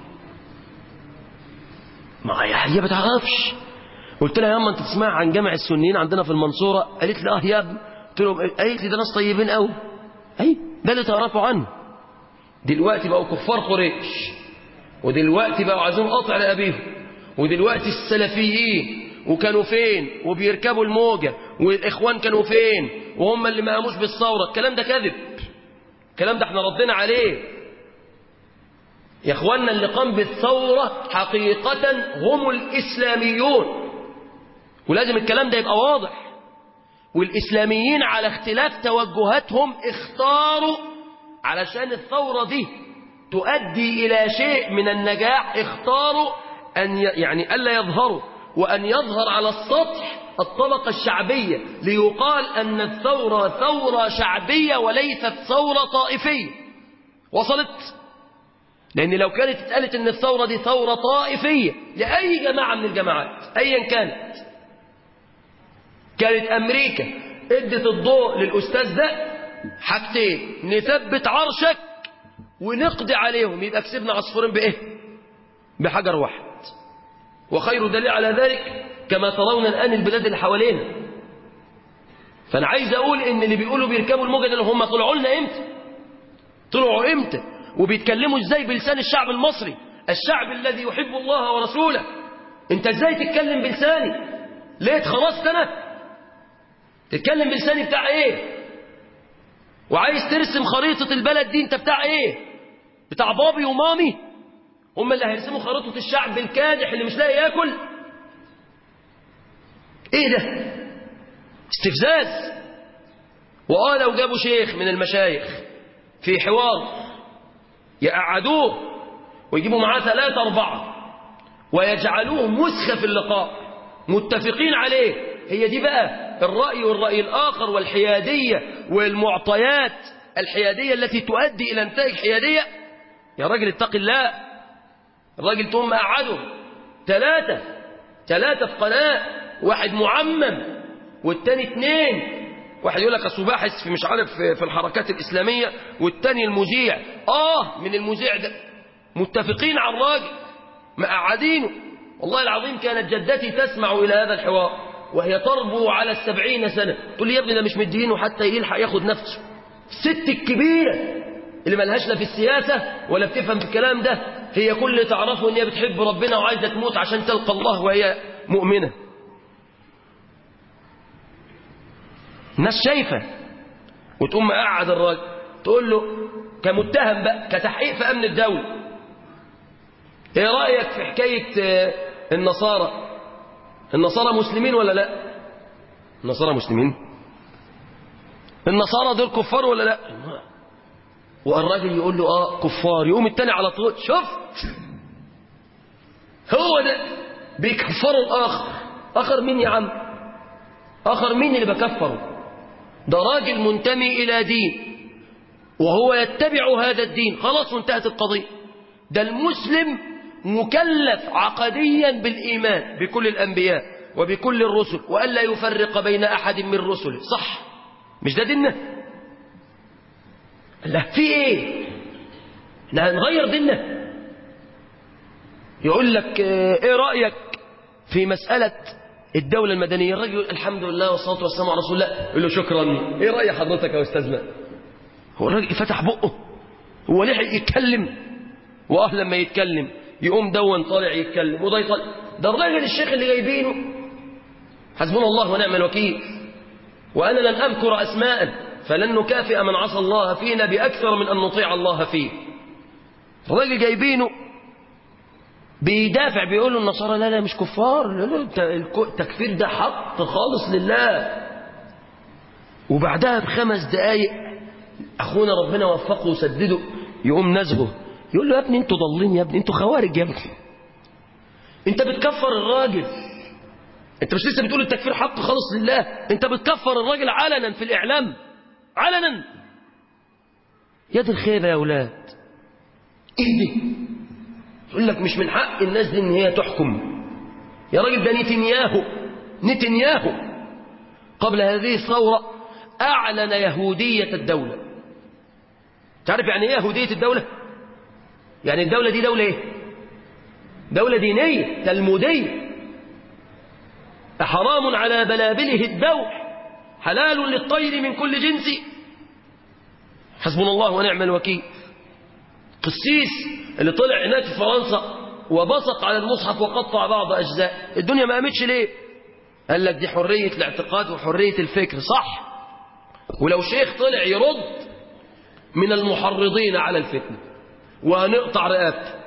ما هي بتعرفش. قلت لها يا اما انت تسمع عن جامع السنيين عندنا في المنصورة؟ قالت لي اه يا ابني. قلت لهم قالت لي ده ناس طيبين قوي. اي ده اللي تعرفوا عنه. دلوقتي بقوا كفار قريش، ودلوقتي بقوا عايزين قطع لابيهم، ودلوقتي السلفيين وكانوا فين وبيركبوا الموجة، والاخوان كانوا فين وهم اللي ما قاموش بالثورة. الكلام ده كذب، الكلام ده احنا ردنا عليه. يا اخواننا اللي قام بالثورة حقيقة هم الإسلاميون، ولازم الكلام ده يبقى واضح. والإسلاميين على اختلاف توجهاتهم اختاروا علشان الثورة دي تؤدي إلى شيء من النجاح، اختاروا أن يعني ألا يظهروا، وأن يظهر على السطح الطبقة الشعبية، ليقال أن الثورة ثورة شعبية وليست ثورة طائفية. وصلت؟ لأن لو كانت اتقالت أن الثورة دي ثورة طائفية لأي جماعة من الجماعات أيا كانت، كانت أمريكا ادت الضوء للأستاذ ده حاجتين: نثبت عرشك ونقضي عليهم، يبقى كسبنا عصفورين بإيه؟ بحجر واحد. وخير دليل على ذلك كما ترون الآن البلاد اللي حوالينا. فأنا عايز أقول إن اللي بيقولوا بيركبوا الموجة اللي هم طلعوا لنا إمتى؟ طلعوا إمتى؟ وبيتكلموا إزاي بلسان الشعب المصري، الشعب الذي يحب الله ورسوله. أنت إزاي تتكلم بلساني؟ ليه خلاص أنا؟ تتكلم بلساني بتاع إيه؟ وعايز ترسم خريطة البلد دي أنت بتاع إيه؟ بتاع بابي ومامي؟ هم اللي هيرسموا خريطة الشعب الكادح اللي مش لاقي ياكل؟ ايه ده؟ استفزاز. وآه لو جابوا شيخ من المشايخ في حوار يقعدوه ويجيبوا معاه ثلاثة أربعة ويجعلوه مسخة في اللقاء متفقين عليه، هي دي بقى الرأي والرأي الآخر والحيادية والمعطيات الحيادية التي تؤدي إلى نتائج حيادية. يا راجل اتق الله. الراجل تقوم قعده ثلاثة ثلاثة في قناة، واحد معمم والتاني اثنين، واحد يقول لك اصل باحث في مش عارف في الحركات الإسلامية، والتاني المذيع. اه من المذيع ده متفقين على الراجل مقعدينه. والله العظيم كانت جدتي تسمع إلى هذا الحوار وهي تربو على السبعين سنة، تقول لي يا ابني ده مش مدينه حتى يلحق ياخد نفسه. الست الكبيرة اللي ملهاش لا في السياسة ولا بتفهم في الكلام ده، هي كل اللي تعرفه ان هي بتحب ربنا وعايزة تموت عشان تلقى الله وهي مؤمنة. الناس شايفة، وتقوم مقعد الراجل تقول له كمتهم بقى كتحقيق في أمن الدولة، ايه رأيك في حكاية النصارى؟ النصارى مسلمين ولا لا؟ النصارى مسلمين؟ النصارى دول كفار ولا لا؟ والراجل يقول له اه كفار، يقوم التاني على طول شوف هو ده بيكفروا الآخر. آخر مين يا عم؟ آخر مين اللي بكفره؟ ده راجل منتمي إلى دين وهو يتبع هذا الدين، خلاص وانتهت القضية. ده المسلم مكلف عقديا بالإيمان بكل الأنبياء وبكل الرسل، وألا يفرق بين أحد من رسله. صح؟ مش ده ديننا؟ لا في ايه؟ احنا هنغير ديننا؟ يقول لك ايه رأيك في مسألة الدولة المدنية؟ الراجل يقول الحمد لله والصلاة والسلام على رسول الله، يقول له شكرا. ايه رأي حضرتك يا استاذنا؟ هو الراجل فتح بقه؟ هو لحق يتكلم؟ واه لما يتكلم يقوم دون طالع يتكلم وده يطلع. ده الراجل الشيخ اللي جايبينه حسبنا الله ونعم الوكيل، وأنا لن أذكر أسماء فلن نكافئ من عصى الله فينا بأكثر من أن نطيع الله فيه. الراجل جايبينه بيدافع بيقول له النصارى لا لا مش كفار، لا لا التكفير ده حق خالص لله. وبعدها بخمس دقايق أخونا ربنا وفقه وسدده يقوم نزغه يقول له يا ابني انتوا ضالين، يا ابني انتوا خوارج، يا ابني انت بتكفر الراجل، انت مش لسه بتقول التكفير حق خالص لله، انت بتكفر الراجل علنا في الإعلام علنا. يد الخيبة يا أولاد. ايه دي؟ يقول لك مش من حق الناس دي ان هي تحكم. يا راجل ده نتنياهو نتنياهو قبل هذه الثورة أعلن يهودية الدولة. تعرف يعني ايه يهودية الدولة؟ يعني الدولة دي دولة ايه؟ دولة دينية تلمودية. حرام على بلابله الدوح حلال للطير من كل جنس. حسبنا الله ونعم الوكيل. قسيس اللي طلع هناك في فرنسا وبصق على المصحف وقطع بعض أجزاء، الدنيا ما قامتش ليه؟ قال لك دي حرية الاعتقاد وحرية الفكر. صح، ولو شيخ طلع يرد من المحرضين على الفتنة وهنقطع رقبتك.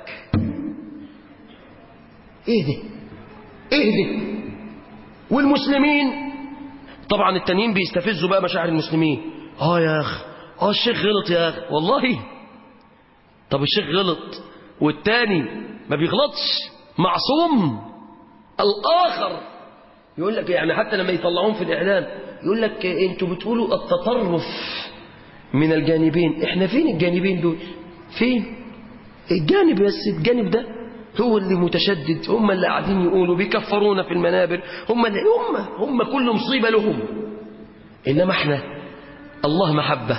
ايه دي؟ ايه دي؟ والمسلمين طبعا التانيين بيستفزوا بقى مشاعر المسلمين. اه يا اخ، اه الشيخ غلط يا اخ، والله. طب الشيخ غلط والتاني ما بيغلطش، معصوم. الآخر يقول لك يعني حتى لما يطلعون في الإعلام يقول لك انتوا بتقولوا التطرف من الجانبين. احنا فين الجانبين دول؟ فين الجانب؟ بس الجانب ده هو اللي متشدد، هم اللي قاعدين يقولوا بيكفرونا في المنابر، هم اللي هم هم كل مصيبة لهم. إنما احنا الله محبة،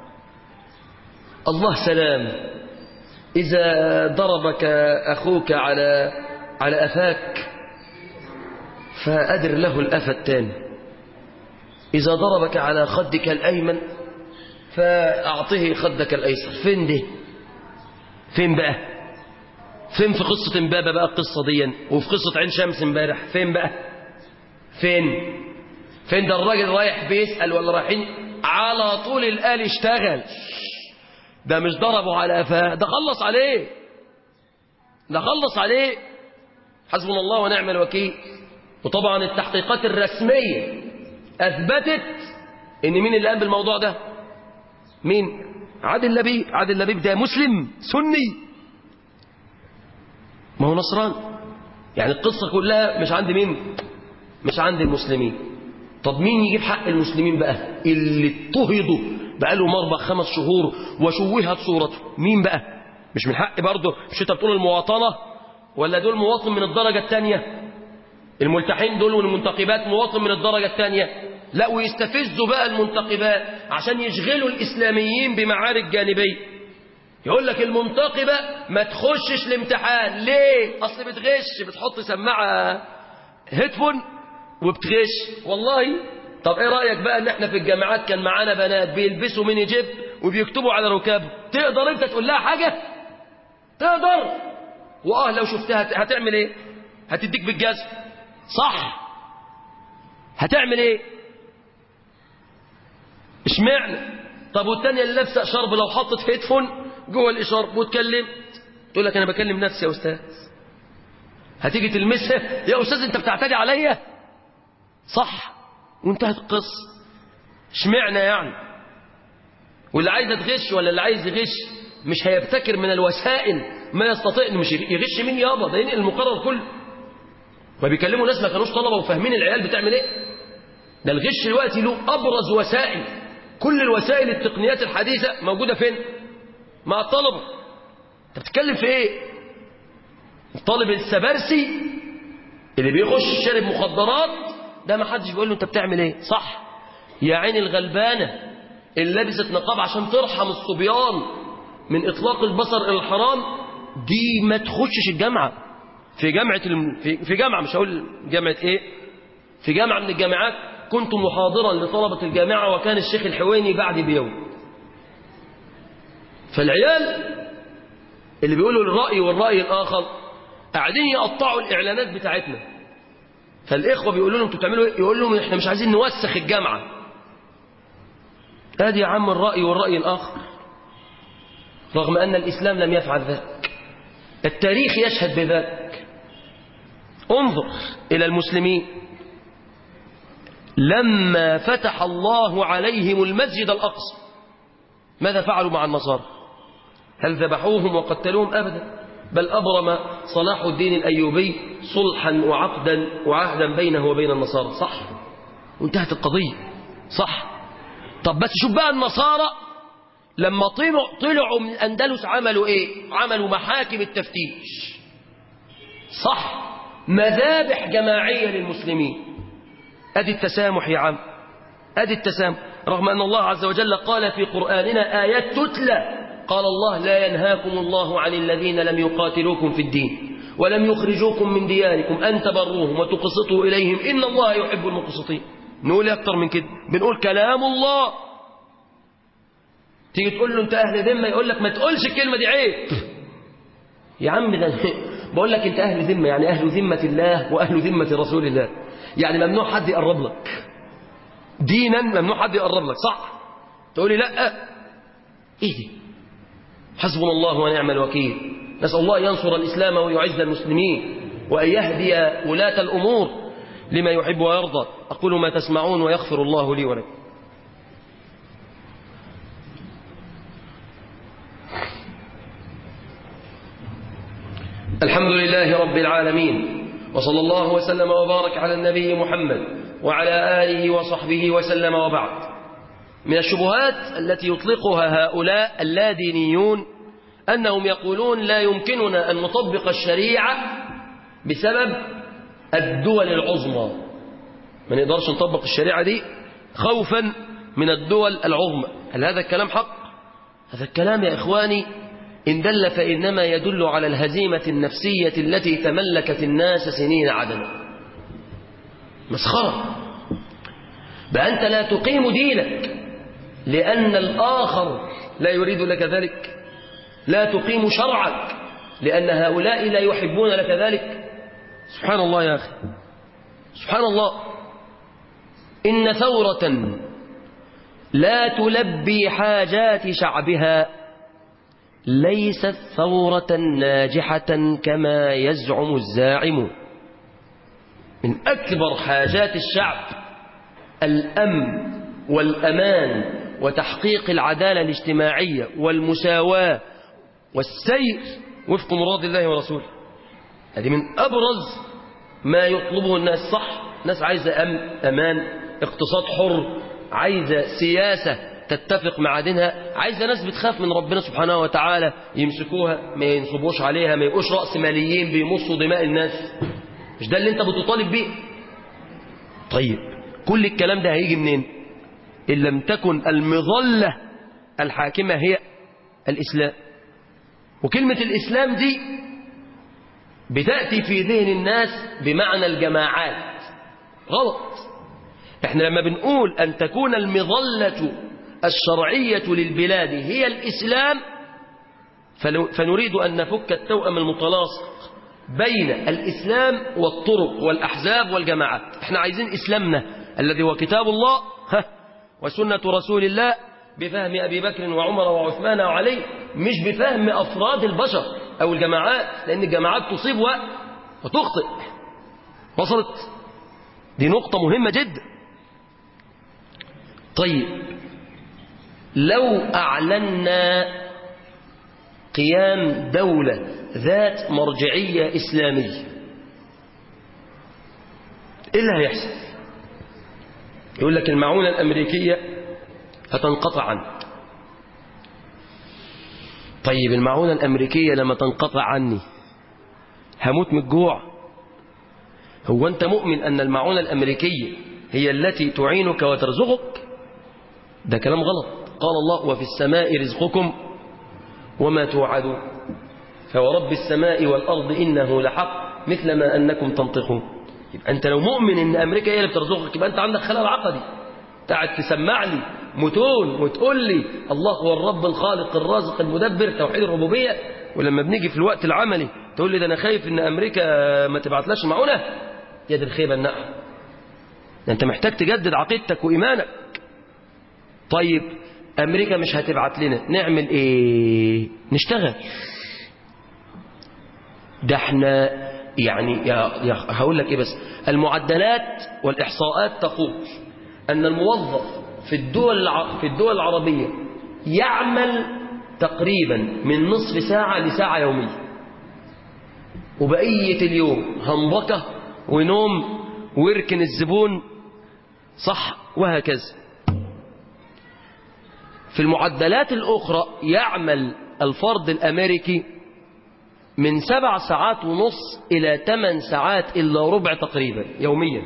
الله سلام. إذا ضربك أخوك على على أفاك فأدر له الأفى الثاني، إذا ضربك على خدك الأيمن فأعطيه خدك الأيسر. فين دي؟ فين بقى؟ فين في قصة امبابة بقى القصة دي؟ وفي قصة عين شمس امبارح فين بقى؟ فين؟ فين ده الراجل رايح بيسأل ولا رايحين على طول الآل اشتغل؟ ده مش ضربه على قفاه، ده خلص عليه، ده خلص عليه. حسبنا الله ونعم الوكيل. وطبعا التحقيقات الرسمية أثبتت إن مين اللي قام بالموضوع ده؟ مين؟ عادل لبيب. عادل لبيب ده مسلم سني، ما هو نصران. يعني القصة كلها مش عند مين؟ مش عند المسلمين. طب مين يجيب حق المسلمين بقى اللي اضطهدوا بقالهم أربع خمس شهور وشوهت صورته؟ مين بقى؟ مش من حق برضه؟ مش انت بتقول المواطنة؟ ولا دول مواطن من الدرجة الثانية؟ الملتحين دول والمنتقبات مواطن من الدرجة الثانية؟ لا، ويستفزوا بقى المنتقبات عشان يشغلوا الإسلاميين بمعارك جانبية. يقول لك المنتقبة ما تخشش الامتحان ليه؟ أصل بتغش، بتحط سماعة هيدفون وبتغش. والله طب ايه رأيك بقى ان احنا في الجامعات كان معانا بنات بيلبسوا ميني جيب وبيكتبوا على ركابهم؟ تقدر انت تقول لها حاجة؟ تقدر؟ واه لو شفتها هتعمل ايه؟ هتديك بالجزم. صح؟ هتعمل ايه؟ اشمعنى؟ طب والتانية اللي لابسه شرب لو حطت هيدفون جوه الاشارب واتكلمت تقول لك انا بكلم نفسي يا استاذ. هتيجي تلمسها يا استاذ انت بتعتدي عليا. صح؟ وانتهت القصة. اشمعنى يعني؟ واللي عايز تغش ولا اللي عايز يغش مش هيبتكر من الوسائل ما يستطيع. مش يغش مين يابا؟ ده ينقل المقرر كله. ما بيكلموا ناس ما كانوش طلبة وفاهمين العيال بتعمل ايه. ده الغش دلوقتي له ابرز وسائل. كل الوسائل التقنيات الحديثة موجودة فين؟ مع الطلبة. انت بتتكلم في ايه؟ الطالب السبرسي اللي بيخش شارب مخدرات ده ما حدش بيقول له انت بتعمل ايه. صح؟ يا عين الغلبانة اللي لبست نقاب عشان ترحم الصبيان من إطلاق البصر إلى الحرام، دي ما تخشش الجامعة. في جامعة الم... في... في جامعة، مش هقول جامعة إيه، في جامعة من الجامعات كنت محاضرا لطلبة الجامعة، وكان الشيخ الحويني بعدي بيوم. فالعيال اللي بيقولوا الرأي والرأي الآخر قاعدين يقطعوا الإعلانات بتاعتنا. فالإخوة بيقولوا لهم انتوا بتعملوا ايه؟ يقول لهم احنا مش عايزين نوسخ الجامعة. ادي يا عم الرأي والرأي الآخر، رغم أن الإسلام لم يفعل ذلك. التاريخ يشهد بذلك. انظر إلى المسلمين لما فتح الله عليهم المسجد الأقصى ماذا فعلوا مع النصارى؟ هل ذبحوهم وقتلوهم؟ أبدا، بل أبرم صلاح الدين الأيوبي صلحا وعقدا وعهدا بينه وبين النصارى، صح؟ وانتهت القضية، صح؟ طب بس شوف بقى النصارى لما طلعوا طلعوا من الأندلس عملوا إيه؟ عملوا محاكم التفتيش، صح؟ مذابح جماعية للمسلمين. أدي التسامح يا عم، أدي التسامح، رغم أن الله عز وجل قال في قرآننا آيات تتلى، قال الله لا ينهاكم الله عن الذين لم يقاتلوكم في الدين ولم يخرجوكم من دياركم أن تبروهم وتقسطوا إليهم إن الله يحب المقسطين. نقول أكتر من كده، بنقول كلام الله. تيجي تقول له أنت أهل ذمة، يقول لك ما تقولش الكلمة دي، عيب يا عم. ده بقول لك أنت أهل ذمة، يعني أهل ذمة الله وأهل ذمة رسول الله، يعني ممنوع حد يقرب لك دينا، ممنوع حد يقرب لك، صح؟ تقولي لا، إيه دي؟ حسبنا الله ونعم الوكيل. نسأل الله ينصر الإسلام ويعز المسلمين وأن يهدي ولاة الأمور لما يحب ويرضى. أقول ما تسمعون ويغفر الله لي ولكم. الحمد لله رب العالمين، وصلى الله وسلم وبارك على النبي محمد وعلى آله وصحبه وسلم، وبعد. من الشبهات التي يطلقها هؤلاء اللادينيون أنهم يقولون لا يمكننا أن نطبق الشريعة بسبب الدول العظمى، ما نقدرش نطبق الشريعة دي خوفا من الدول العظمى. هل هذا الكلام حق؟ هذا الكلام يا إخواني إن دل فإنما يدل على الهزيمة النفسية التي تملكت الناس سنين عددا. مسخرة. بقى أنت لا تقيم دينك لأن الآخر لا يريد لك ذلك، لا تقيم شرعك لأن هؤلاء لا يحبون لك ذلك. سبحان الله يا أخي، سبحان الله. إن ثورة لا تلبي حاجات شعبها ليست ثورة ناجحة كما يزعم الزاعم. من أكبر حاجات الشعب الأمن والأمان وتحقيق العدالة الاجتماعية والمساواة والسير وفق مراد الله ورسوله. هذه من أبرز ما يطلبه الناس، صح؟ الناس عايزة أمن، أمان، اقتصاد حر، عايزة سياسة تتفق مع دينها، عايزة ناس بتخاف من ربنا سبحانه وتعالى يمسكوها ما ينصبوش عليها، ما يبقوش رأس ماليين بيمصوا دماء الناس. مش ده اللي انت بتطالب بيه؟ طيب كل الكلام ده هيجي منين إن لم تكن المظلة الحاكمة هي الإسلام؟ وكلمة الإسلام دي بتأتي في ذهن الناس بمعنى الجماعات. غلط. احنا لما بنقول أن تكون المظلة الشرعية للبلاد هي الإسلام فنريد أن نفك التوأم المتلاصق بين الإسلام والطرق والأحزاب والجماعات. احنا عايزين إسلامنا الذي هو كتاب الله وسنة رسول الله بفهم أبي بكر وعمر وعثمان وعلي، مش بفهم أفراد البشر أو الجماعات، لأن الجماعات تصيب وتخطئ. وصلت؟ دي نقطة مهمة جدا. طيب لو أعلنا قيام دولة ذات مرجعية إسلامية، إيه اللي هيحصل؟ يقول لك المعونة الأمريكية هتنقطع عنك. طيب المعونة الأمريكية لما تنقطع عني هموت من الجوع؟ هو أنت مؤمن أن المعونة الأمريكية هي التي تعينك وترزقك؟ ده كلام غلط. قال الله وفي السماء رزقكم وما توعدون فورب السماء والأرض إنه لحق مثل ما أنكم تنطقون. يبقى أنت لو مؤمن إن أمريكا هي اللي بترزقك يبقى أنت عندك خلل عقدي. تعد تسمع لي متون وتقول لي الله هو الرب الخالق الرازق المدبر توحيد الربوبية، ولما بنيجي في الوقت العملي تقول لي ده أنا خايف إن أمريكا ما تبعتلاش معونة. يا دي الخيبة النعم، أنت محتاج تجدد عقيدتك وإيمانك. طيب أمريكا مش هتبعت لنا نعمل إيه؟ نشتغل. ده احنا يعني يا يا هقول لك إيه بس، المعدلات والإحصاءات تقول أن الموظف في الدول في الدول العربية يعمل تقريبا من نصف ساعة لساعة يوميا، وبقية اليوم هنبكة ونوم ويركن الزبون صح وهكذا. في المعدلات الأخرى يعمل الفرد الأمريكي من سبع ساعات ونص إلى ثمان ساعات إلا ربع تقريبا يوميا.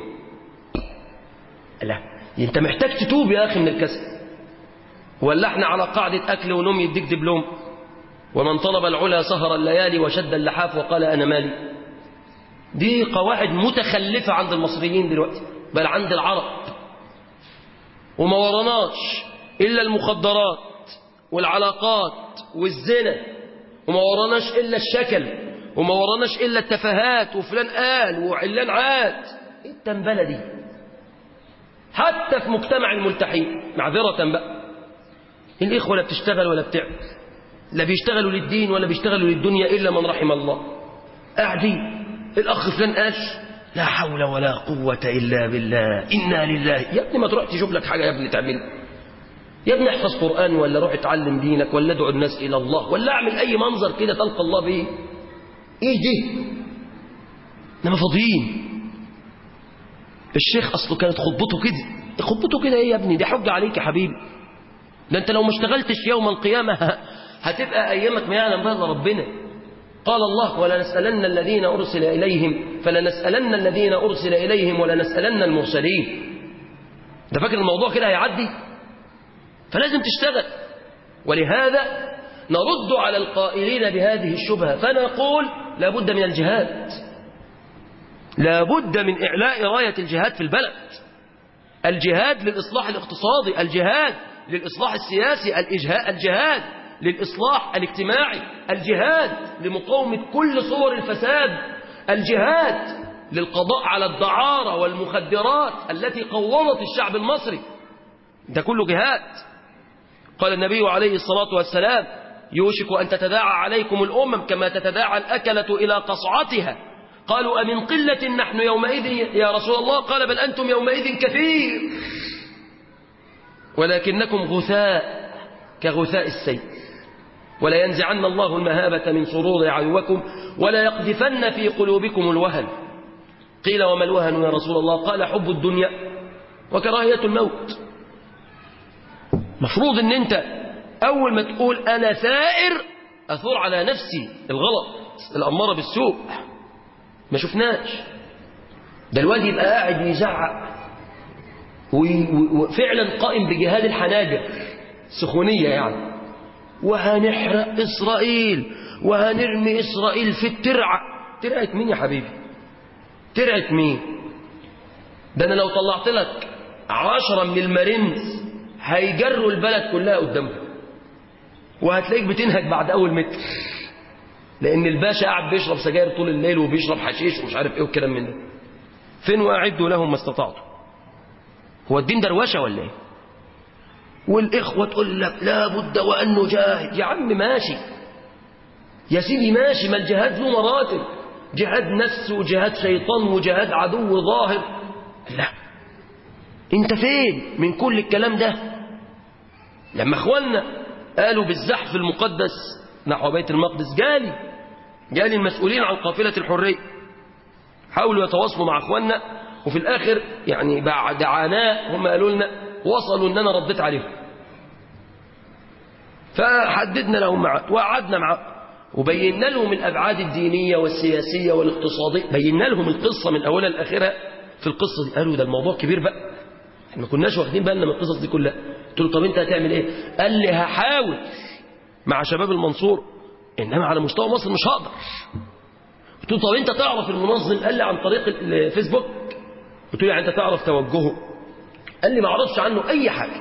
لا أنت محتاج تتوب يا أخي من الكسل، ولا احنا على قاعدة أكل ونوم يديك دبلوم، ومن طلب العلا سهر الليالي وشد اللحاف وقال أنا مالي. دي قواعد متخلفة عند المصريين دلوقتي بل عند العرب. وما ورناش إلا المخدرات والعلاقات والزنا، وما ورناش إلا الشكل، وما ورناش إلا التفاهات وفلان قال وعلان عاد. إيه التنبلة دي؟ حتى في مجتمع الملتحين معذرة بقى الإخوة لا بتشتغل ولا بتعمل، لا بيشتغلوا للدين ولا بيشتغلوا للدنيا إلا من رحم الله. قاعدين الأخ فلان قال لا حول ولا قوة إلا بالله إنا لله. يا ابني ما تروح تشوف لك حاجة يا ابني تعملها، يا ابني احفظ قرآن ولا روح اتعلم دينك ولا ادعو الناس إلى الله ولا اعمل أي منظر كده تلقى الله به. إيه دي؟ إنما فاضيين. الشيخ أصله كانت خطبته كده. خطبته كده إيه يا ابني؟ دي حجة عليك يا حبيبي. ده أنت لو ما اشتغلتش يوم القيامة هتبقى أيامك ما يعلم بها إلا ربنا. قال الله ولنسألن الذين أرسل إليهم فلنسألن الذين أرسل إليهم ولنسألن المرسلين. ده فاكر الموضوع كده هيعدي؟ فلازم تشتغل. ولهذا نرد على القائلين بهذه الشبهة فنقول لابد من الجهاد، لابد من إعلاء راية الجهاد في البلد. الجهاد للإصلاح الاقتصادي، الجهاد للإصلاح السياسي، الجهاد للإصلاح الاجتماعي، الجهاد لمقاومة كل صور الفساد، الجهاد للقضاء على الدعارة والمخدرات التي قوضت الشعب المصري. ده كله جهاد. قال النبي عليه الصلاة والسلام يوشك أن تتداعى عليكم الأمم كما تتداعى الأكلة إلى قصعتها. قالوا أمن قلة نحن يومئذ يا رسول الله؟ قال بل أنتم يومئذ كثير ولكنكم غثاء كغثاء السيل ولا ينزعن الله المهابة من صرور عدوكم ولا يقذفن في قلوبكم الوهن. قيل وما الوهن يا رسول الله؟ قال حب الدنيا وكراهية الموت. مفروض ان انت اول ما تقول انا ثائر اثور على نفسي الغلط الاماره بالسوء. ما شفناش ده الواد يبقى قاعد يزعق وفعلا قائم بجهاد الحناجر سخونيه يعني، وهنحرق اسرائيل وهنرمي اسرائيل في الترعه. ترعه مين يا حبيبي؟ ترعه مين؟ ده انا لو طلعت لك عشرة من المارينز هيجروا البلد كلها قدامهم، وهتلاقيك بتنهج بعد أول متر، لأن الباشا قاعد بيشرب سجاير طول الليل وبيشرب حشيش ومش عارف إيه والكلام من ده. فين وأعدوا لهم ما استطعتوا؟ هو الدين دروشة ولا إيه؟ والإخوة تقول لك لا بد وأن نجاهد. يا عم ماشي يا سيدي ماشي، ما الجهاد له مراتب، جهاد نفس وجهاد شيطان وجهاد عدو ظاهر. لا انت فين من كل الكلام ده؟ لما اخواننا قالوا بالزحف المقدس نحو بيت المقدس جالي جالي المسؤولين عن قافلة الحرية حاولوا يتواصلوا مع اخواننا، وفي الاخر يعني بعد عناء هم قالوا لنا وصلوا ان انا رديت عليهم، فحددنا لهم معاد وقعدنا معاه وبينا لهم الابعاد الدينية والسياسية والاقتصادية، بينا لهم القصة من اولها لاخرها. في القصة دي قالوا ده الموضوع كبير بقى، احنا ما كناش واخدين بالنا من القصص دي كلها. قلت له طب أنت هتعمل إيه؟ قال لي هحاول مع شباب المنصورة، إنما على مستوى مصر مش هقدر. قلت له طب أنت تعرف المنظم؟ قال لي عن طريق الفيسبوك. قلت له يعني أنت تعرف توجهه؟ قال لي ما أعرفش عنه أي حاجة.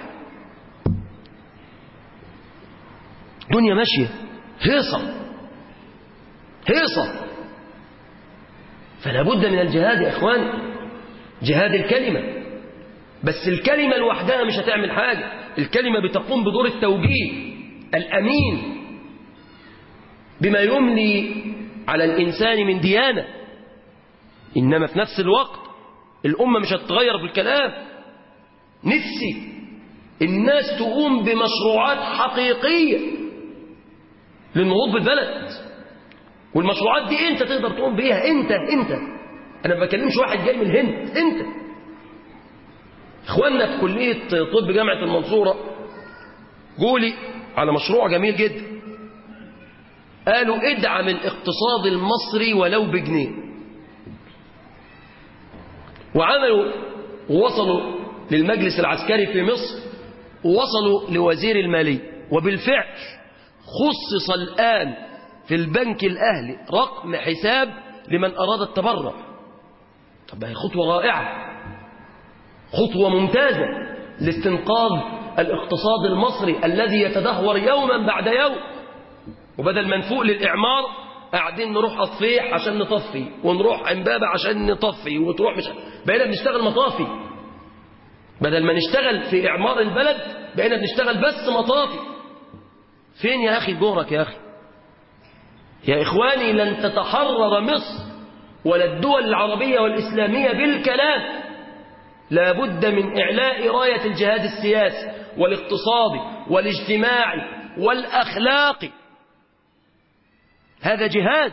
دنيا ماشية هيصة هيصة. فلا بد من الجهاد يا إخوان، جهاد الكلمة. بس الكلمة لوحدها مش هتعمل حاجة، الكلمة بتقوم بدور التوجيه الأمين بما يملي على الإنسان من ديانة. إنما في نفس الوقت الأمة مش هتتغير بالكلام. نفسي الناس تقوم بمشروعات حقيقية للنهوض بالبلد، والمشروعات دي انت تقدر تقوم بيها. انت انت انا ما بكلمش واحد جاي من الهند، انت. اخواننا في كلية طب جامعة المنصورة قولي على مشروع جميل جدا، قالوا ادعم الاقتصاد المصري ولو بجنيه. وعملوا ووصلوا للمجلس العسكري في مصر ووصلوا لوزير المالية، وبالفعل خصص الآن في البنك الأهلي رقم حساب لمن أراد التبرع. طب هي خطوة رائعة، خطوة ممتازة لاستنقاذ الاقتصاد المصري الذي يتدهور يوما بعد يوم. وبدل ما نفوق للإعمار قاعدين نروح أطفيح عشان نطفي، ونروح عمبابة عشان نطفي، وتروح مش بقينا بنشتغل مطافي. بدل ما نشتغل في إعمار البلد بقينا بنشتغل بس مطافي. فين يا أخي جورك يا أخي؟ يا إخواني لن تتحرر مصر ولا الدول العربية والإسلامية بالكلام. لا بد من إعلاء راية الجهاد السياسي والاقتصادي والاجتماعي والأخلاقي. هذا جهاد.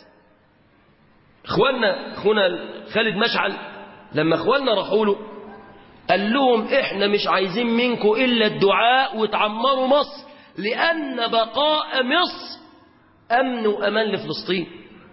إخواننا أخونا خالد مشعل لما إخواننا راحوا له قال لهم إحنا مش عايزين منكم إلا الدعاء وتعمروا مصر، لأن بقاء مصر أمن وأمان لفلسطين.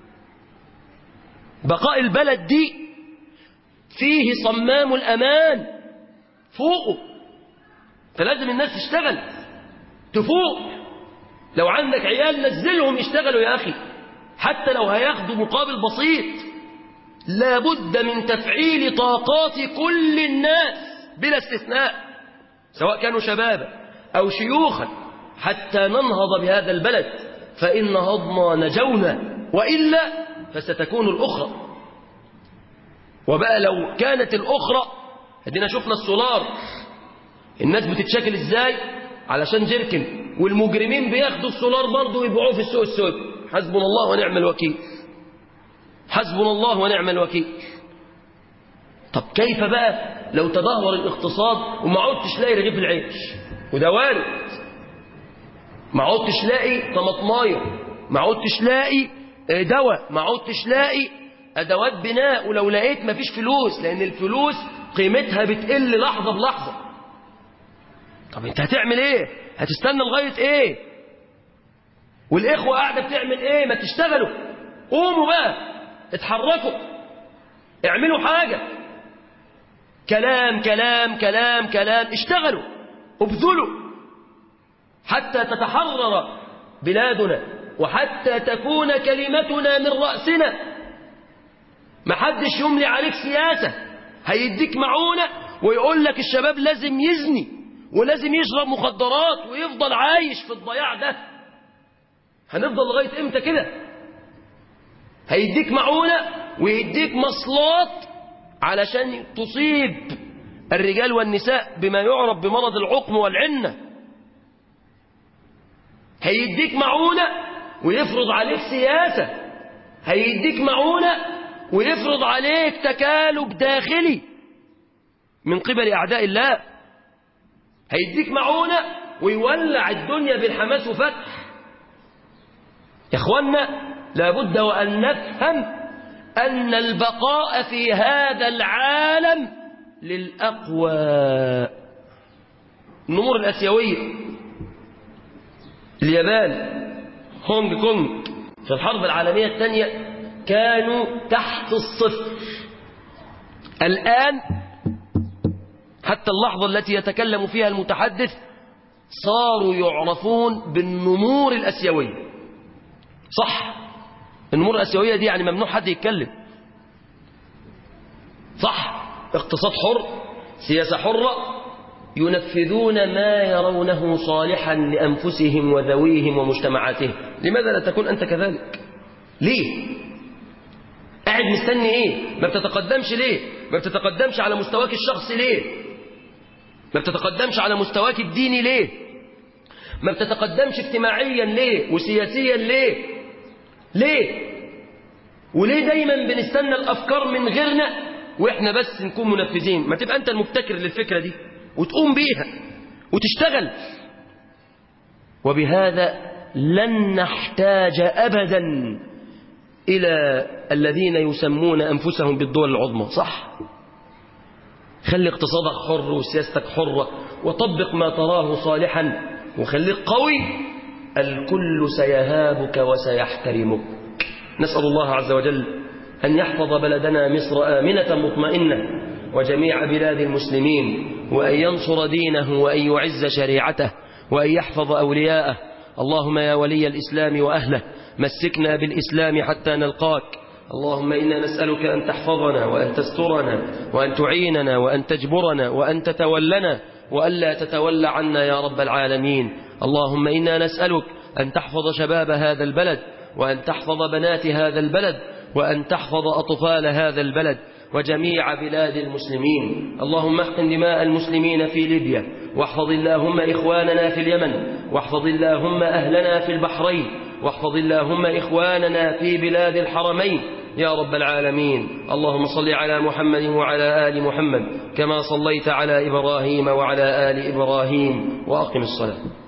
بقاء البلد دي فيه صمام الأمان فوقه. فلازم الناس تشتغل تفوق. لو عندك عيال نزلهم يشتغلوا يا أخي، حتى لو هياخدوا مقابل بسيط. لا بد من تفعيل طاقات كل الناس بلا استثناء، سواء كانوا شبابا أو شيوخا، حتى ننهض بهذا البلد. فإن نهضنا نجونا، وإلا فستكون الأخرى. وبقى لو كانت الأخرى، ادينا شفنا السولار الناس بتتشكل ازاي علشان جيركن، والمجرمين بياخدوا السولار برضه ويبيعوه في السوق السود. حسبنا الله ونعم الوكيل، حسبنا الله ونعم الوكيل. طب كيف بقى لو تدهور الاقتصاد وما عدتش لاقي رغيف العيش؟ وده وارد. ما عدتش لاقي طماطمايه، ما عدتش لاقي دواء، ما عدتش لاقي ادوات بناء، ولو لقيت ما فيش فلوس، لان الفلوس قيمتها بتقل لحظه بلحظه. طب انت هتعمل ايه؟ هتستنى لغايه ايه؟ والاخوه قاعده بتعمل ايه؟ ما تشتغلوا، قوموا بقى، اتحركوا، اعملوا حاجه. كلام كلام كلام كلام، اشتغلوا ابذلوا حتى تتحرر بلادنا، وحتى تكون كلمتنا من رأسنا. محدش يملي عليك سياسة هيديك معونة ويقول لك الشباب لازم يزني ولازم يشرب مخدرات ويفضل عايش في الضياع ده. هنفضل لغاية امتى كده؟ هيديك معونة ويديك مصلات علشان تصيب الرجال والنساء بما يعرف بمرض العقم والعنة. هيديك معونة ويفرض عليك سياسة. هيديك معونة ويفرض عليك تكالب داخلي من قبل أعداء الله. هيديك معونة ويولع الدنيا بالحماس وفتح. يا إخوانا لابد وأن نفهم أن البقاء في هذا العالم للأقوى. النمور الآسيوية، اليابان، هونج كونج، في الحرب العالمية الثانية كانوا تحت الصفر. الآن حتى اللحظة التي يتكلم فيها المتحدث صاروا يعرفون بالنمور الأسيوية. صح، النمور الأسيوية دي يعني ممنوع حد يتكلم. صح، اقتصاد حر، سياسة حرة، ينفذون ما يرونه صالحا لأنفسهم وذويهم ومجتمعاتهم. لماذا لا تكون أنت كذلك؟ ليه؟ قاعد مستني ايه؟ ما بتتقدمش ليه؟ ما بتتقدمش على مستواك الشخصي ليه؟ ما بتتقدمش على مستواك الديني ليه؟ ما بتتقدمش اجتماعيا ليه؟ وسياسيا ليه؟ ليه؟ وليه دايما بنستنى الأفكار من غيرنا وإحنا بس نكون منفذين؟ ما تبقى أنت المبتكر للفكرة دي وتقوم بيها وتشتغل. وبهذا لن نحتاج أبدا إلى الذين يسمون أنفسهم بالدول العظمى. صح، خلي اقتصادك حر وسياستك حرة وطبق ما تراه صالحا وخليك قوي، الكل سيهابك وسيحترمك. نسأل الله عز وجل أن يحفظ بلدنا مصر آمنة مطمئنة وجميع بلاد المسلمين، وأن ينصر دينه وأن يعز شريعته وأن يحفظ أولياءه. اللهم يا ولي الإسلام وأهله مسكنا بالإسلام حتى نلقاك. اللهم إنا نسألك أن تحفظنا وأن تسترنا وأن تعيننا وأن تجبرنا وأن تتولنا وألا تتولى عنا يا رب العالمين. اللهم إنا نسألك أن تحفظ شباب هذا البلد وأن تحفظ بنات هذا البلد وأن تحفظ أطفال هذا البلد وجميع بلاد المسلمين. اللهم احقن دماء المسلمين في ليبيا، واحفظ اللهم إخواننا في اليمن، واحفظ اللهم أهلنا في البحرين، واحفظ اللهم إخواننا في بلاد الحرمين يا رب العالمين. اللهم صل على محمد وعلى آل محمد كما صليت على إبراهيم وعلى آل إبراهيم، وأقم الصلاة.